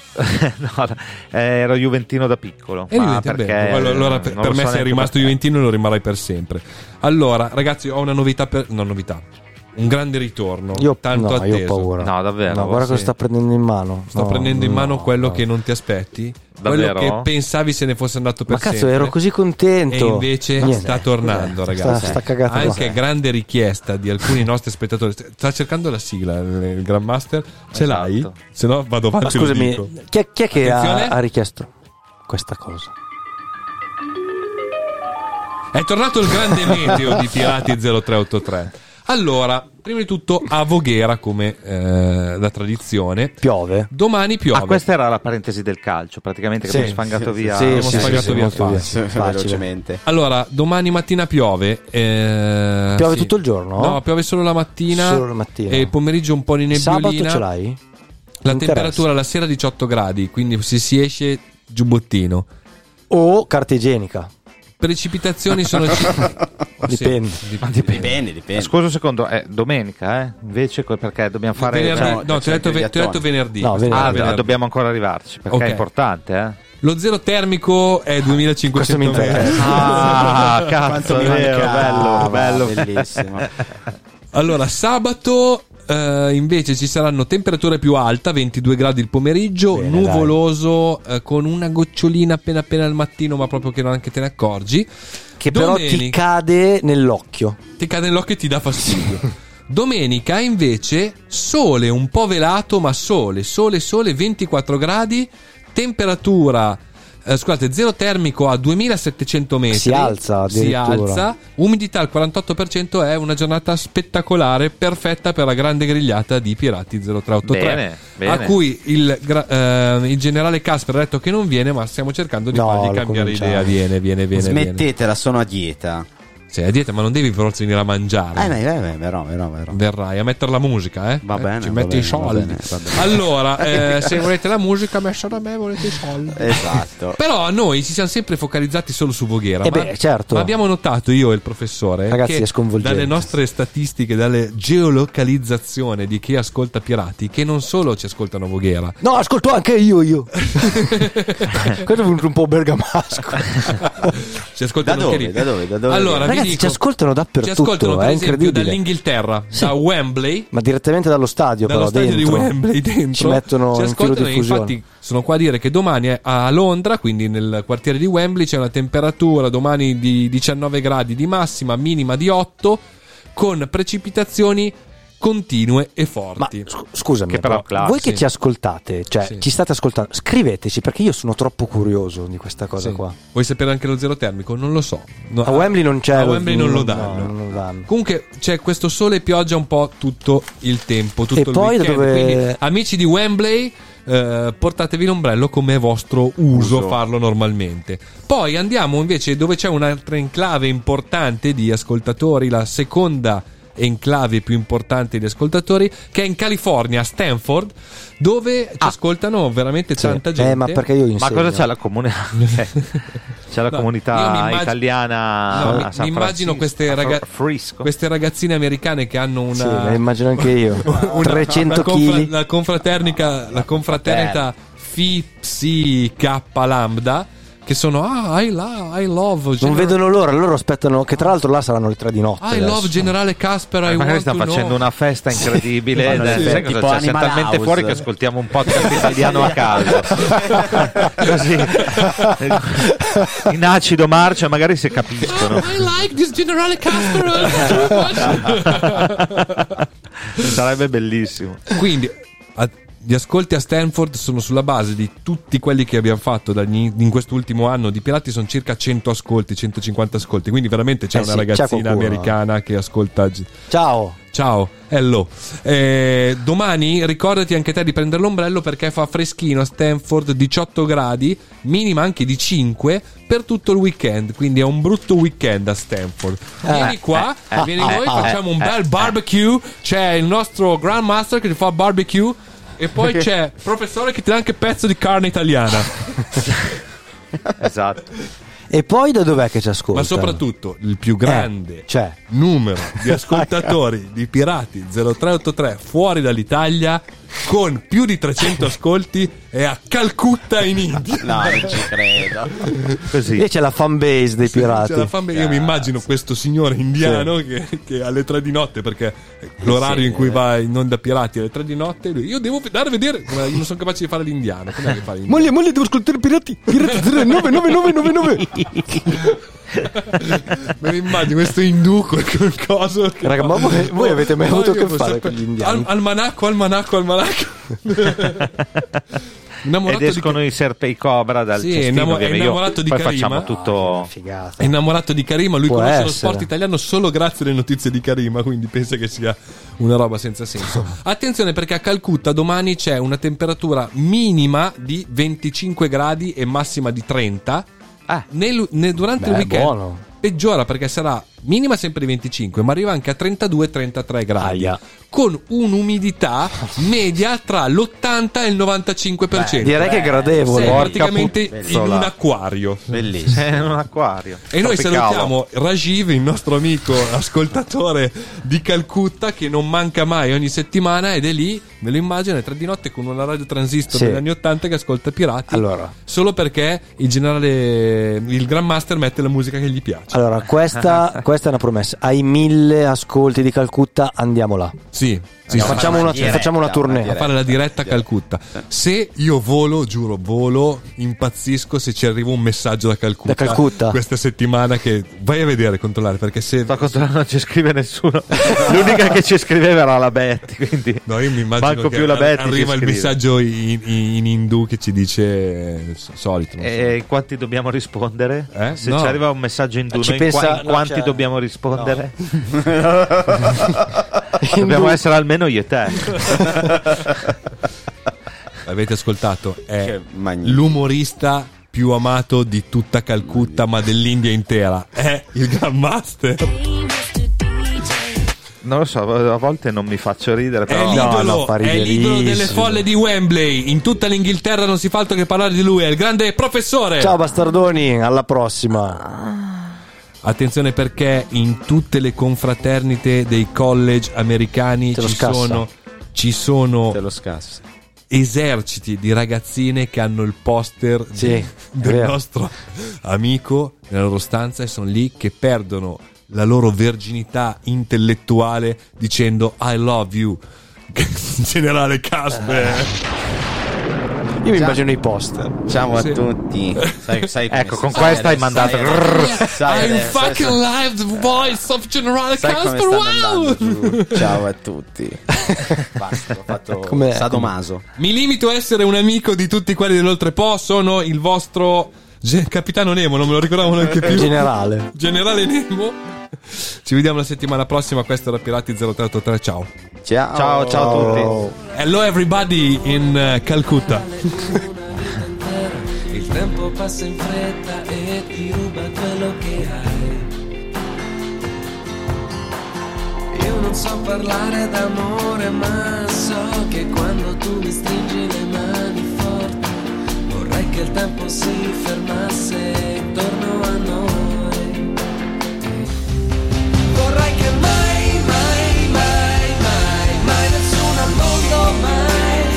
No, eh, ero juventino da piccolo. E ma Juventino, perché bene. Allora, allora, per, non per lo me so sei neanche rimasto perché. Juventino e lo rimarrai per sempre. Allora, ragazzi, ho una novità per. No, novità. Un grande ritorno. Io, tanto no, atteso. io ho paura. No, davvero. No, guarda Sì. cosa sta prendendo in mano. Sto No, prendendo in mano no, quello no. che non ti aspetti. Davvero? Quello che pensavi se ne fosse andato per Ma cazzo, sempre. ero così contento. E invece Niente. sta tornando, Cos'è? ragazzi. Sta, sta cagata qua. Anche grande richiesta di alcuni nostri spettatori. Sta cercando la sigla, il Grandmaster. Ce Esatto. l'hai? Se no vado Ma avanti. e lo scusami, dico. chi è, chi è che ha, Attenzione. ha richiesto questa cosa? È tornato il grande meteo di Pirati zero tre otto tre. Allora, prima di tutto a Voghera, come eh, da tradizione. Piove? Domani piove. Ah, questa era la parentesi del calcio, praticamente che Sì, abbiamo sfangato sì, via. sì, Abbiamo sì, sfagato sì, via molto via. facile. Facile. Velocemente. Allora, domani mattina piove. eh, Piove sì. tutto il giorno? No, piove solo la mattina. Solo la mattina. E il pomeriggio un po' di nebbiolina. Sabato ce l'hai? La Non temperatura interessa. la sera diciotto gradi, quindi se si esce giubbottino. O carta igienica? Precipitazioni sono Dipende. Sì, Dipende, dipende. Scusa un secondo, è domenica, eh? Invece co- perché dobbiamo fare. Venerdì, no, no, ti ho detto, c'è ti ho detto venerdì. No, venerdì. Ah, Venerdì. d- dobbiamo ancora arrivarci perché Ok. è importante, eh? Lo zero termico è duemilacinquecento Questo mi metri. interessa. Ah, Quanto cazzo, mi è vero, mancava, bello, bello. bellissimo. Allora, sabato eh, invece ci saranno temperature più alte, ventidue gradi il pomeriggio, Bene, nuvoloso, eh, con una gocciolina appena appena al mattino, ma proprio che neanche te ne accorgi. Che però ti Domenica- cade nell'occhio. ti cade nell'occhio e ti dà fastidio. Domenica invece sole un po' velato, ma sole, sole, sole, ventiquattro gradi, temperatura, eh, scusate, zero termico a duemilasettecento metri. Si alza Si addirittura. alza, umidità al quarantotto per cento, è una giornata spettacolare, perfetta per la grande grigliata di Pirati zero tre otto tre. Bene, bene. A cui il, gra- eh, il generale Casper ha detto che non viene, ma stiamo cercando di No, fargli lo cambiare cominciamo. idea. Viene, viene, viene. viene. Smettetela, sono a dieta. Sei a dieta, ma non devi per forza venire a mangiare. Eh, beh, beh, beh, vero, vero, vero. Verrai a mettere la musica, eh? Va Eh, bene, ci va metti bene, i soldi. va bene, va bene. Allora, eh, se volete la musica, messa da me, volete i soldi. Esatto. Però noi ci siamo sempre focalizzati solo su Voghera. Eh ma, beh, certo. ma abbiamo notato io e il professore Ragazzi, che è sconvolgente. dalle nostre statistiche, dalle geolocalizzazioni di chi ascolta Pirati, che non solo ci ascoltano a Voghera, No, ascolto anche io, io. Questo è venuto un po' bergamasco. ci ascoltano Da dove? anche lì. Da dove? Da dove Allora, vi Ragazzi, dico, ci ascoltano dappertutto, ci ascoltano per è esempio incredibile. dall'Inghilterra, Sì. da Wembley. Ma direttamente dallo stadio, Dallo però, stadio dentro. di Wembley dentro Ci mettono ci in filo ascoltano, diffusione. infatti sono qua a dire che domani è a Londra, quindi nel quartiere di Wembley c'è una temperatura domani di diciannove gradi di massima, minima di otto, con precipitazioni continue e Ma forti. scu- scusami, Che però, però, claro, voi che sì. ci ascoltate, cioè Sì. ci state ascoltando, scriveteci perché io sono troppo curioso di questa cosa Sì. qua. Vuoi sapere anche lo zero termico? Non lo so. No, A Wembley non c'è. A lo- Wembley non lo no, danno. non lo danno. Comunque c'è questo sole e pioggia un po' tutto il tempo, tutto E il poi da weekend. dove- Quindi, amici di Wembley, eh, portatevi l'ombrello come è vostro uso, Uso. farlo normalmente. Poi andiamo invece dove c'è un'altra enclave importante di ascoltatori, la seconda enclave più importante di ascoltatori, che è in California, a Stanford, dove ci ascoltano veramente Sì. tanta gente. Eh, ma perché io Ma insegno. cosa c'è la comunità? c'è la No, comunità io mi immag- italiana No, mi- a San mi immagino Francisco, queste, a raga- Frisco. queste ragazzine americane che hanno una Sì, me immagino anche io. una- trecento la, confra- chili. la confraternica la confraternita Phi Psi K Lambda, che sono ah I, lo- I love Non General- vedono l'ora, loro aspettano che tra l'altro là saranno le tre di notte. I adesso. love Generale Casper, I Magari want stanno to facendo know. una festa incredibile. Fanno le Sai feste, cosa tipo c'è? Siamo Animal talmente House. fuori che ascoltiamo un podcast italiano a caso. Così in acido marcia, magari si capiscono. Oh, I like this Generale Casper. Sarebbe bellissimo. Quindi a- gli ascolti a Stanford sono sulla base di tutti quelli che abbiamo fatto dagli- in quest'ultimo anno di Pirati, sono circa cento ascolti, centocinquanta ascolti, quindi veramente c'è Eh una sì, c'è ragazzina qualcuno. americana che ascolta. Ciao. Ciao, hello. Eh, domani ricordati anche te di prendere l'ombrello perché fa freschino a Stanford, diciotto gradi, minima anche di cinque per tutto il weekend, quindi è un brutto weekend a Stanford. Vieni qua, vieni noi, facciamo un bel barbecue, c'è il nostro Grandmaster che ti fa barbecue e poi c'è il professore che ti dà anche pezzo di carne italiana. Esatto. E poi da dov'è che ci ascolta? Ma soprattutto il più grande Eh, c'è. numero di ascoltatori di Pirati zero tre otto tre fuori dall'Italia con più di trecento ascolti è a Calcutta in India. No, non ci credo. Così. Lì c'è la fan base dei pirati. C'è la fan base. Io mi immagino questo signore indiano che, che alle tre di notte, perché l'orario Sì, in cui eh. va in onda Pirati alle tre di notte, lui, io devo andare a vedere, come- io non sono capace di fare l'indiano. Com'è che fa l'indiano? Moglie, moglie, devo ascoltare pirati. Pirati zero nove nove nove nove nove. Me ne immagino questo indù con quel coso che Raga, fa- ma voi- voi avete mai No, avuto io a che posso fare sapere- con gli indiani? Al- almanacco, almanacco, almanacco. Innamorato Ed di- escono i serpei cobra dal Sì, è cestino innamo- che è io- innamorato di poi Karima. facciamo tutto Figata. È innamorato di Karima, lui Può conosce lo essere. sport italiano solo grazie alle notizie di Karima, quindi pensa che sia una roba senza senso. Attenzione perché a Calcutta domani c'è una temperatura minima di venticinque gradi e massima di trenta. Ah. Nel- ne- durante Beh, il weekend buono. peggiora perché sarà minima sempre di venticinque, ma arriva anche a trentadue trentatré gradi. Aia. Con un'umidità media tra l'ottanta e il novantacinque per cento. Direi che è gradevole. Sei Porca praticamente in puzzola. un acquario. Bellissimo. è un acquario. E noi Tropicalo. salutiamo Rajiv, il nostro amico ascoltatore di Calcutta, che non manca mai ogni settimana ed è lì, me lo immagino, alle tre di notte con una radio transistor Sì. degli anni ottanta che ascolta Pirati. Allora. Solo perché il generale, il Grandmaster mette la musica che gli piace. Allora, questa, questa è una promessa. Ai mille ascolti di Calcutta andiamo là. Sì. Sì, No, facciamo, una, diretta, facciamo una tournée. una a fare la diretta a Calcutta. Se io volo, giuro, volo, impazzisco se ci arriva un messaggio da Calcutta, Da Calcutta. questa settimana, che vai a vedere, controllare, perché se Sto controllando, non ci scrive nessuno. L'unica che ci scriveva era la Betty, quindi no, io mi immagino manco che più la Betty arriva ci il scrive. messaggio in, in, in indù che ci dice eh, solito, non so. E in quanti dobbiamo rispondere? Eh? Se No. ci arriva un messaggio in Ci in, pensa- qua- in no, quanti cioè- dobbiamo rispondere? Dobbiamo essere almeno io e te. Avete ascoltato? È Che magnifico. l'umorista più amato di tutta Calcutta, ma dell'India intera. È il Grandmaster. Non lo so, a volte non mi faccio ridere, È però l'idolo, no, fa è l'idolo delle riderissimo. folle di Wembley. In tutta l'Inghilterra non si fa altro che parlare di lui. È il grande professore. Ciao bastardoni, alla prossima. Attenzione, perché in tutte le confraternite dei college americani Te lo ci scassa. sono, ci sono Te lo scasso. eserciti di ragazzine che hanno il poster Sì, di- è del vero. nostro amico nella loro stanza, e sono lì che perdono la loro verginità intellettuale dicendo I love you. Generale Casper. Io mi immagino i poster. Ciao Sì. a tutti. Sai, sai come ecco, si- con sai questa hai adesso- mandato sai adesso- sai I'm adesso- fucking sai- live the voice of Generale sai come Casper. stanno Wow! andando giù. Ciao a tutti. Basta, ho fatto Come- sadomaso. Mi limito a essere un amico di tutti quelli dell'Oltrepo. Sono il vostro ge- Capitano Nemo, non me lo ricordavo neanche più. Generale. Generale Nemo. Ci vediamo la settimana prossima. Questo era Pirati zero tre otto tre. Ciao. Ciao, ciao, ciao a tutti. Hello everybody in uh, Calcutta. Il tempo passa in fretta e ti ruba quello che hai. Io non so parlare d'amore, ma so che quando tu mi stringi le mani forti, vorrei che il tempo si fermasse intorno a noi. Vorrei che mai, mai, mai, mai, mai nessuno al mondo mai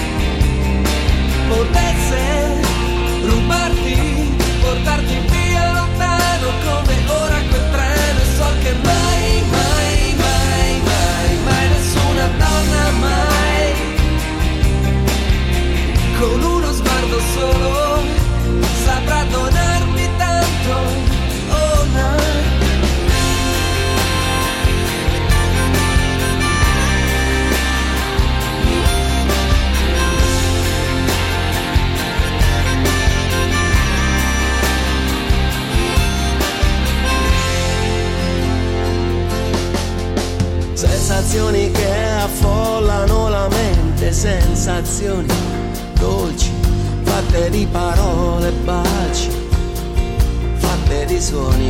potesse rubarti, portarti via lontano come ora quel treno. E so che mai, mai, mai, mai, mai nessuna donna mai, con uno sguardo solo, saprà donarmi tanto, oh no. Sensazioni che affollano la mente, sensazioni dolci, fatte di parole, baci, fatte di suoni.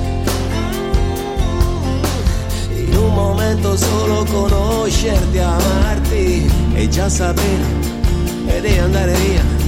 In un momento solo conoscerti, amarti e già sapere e di andare via.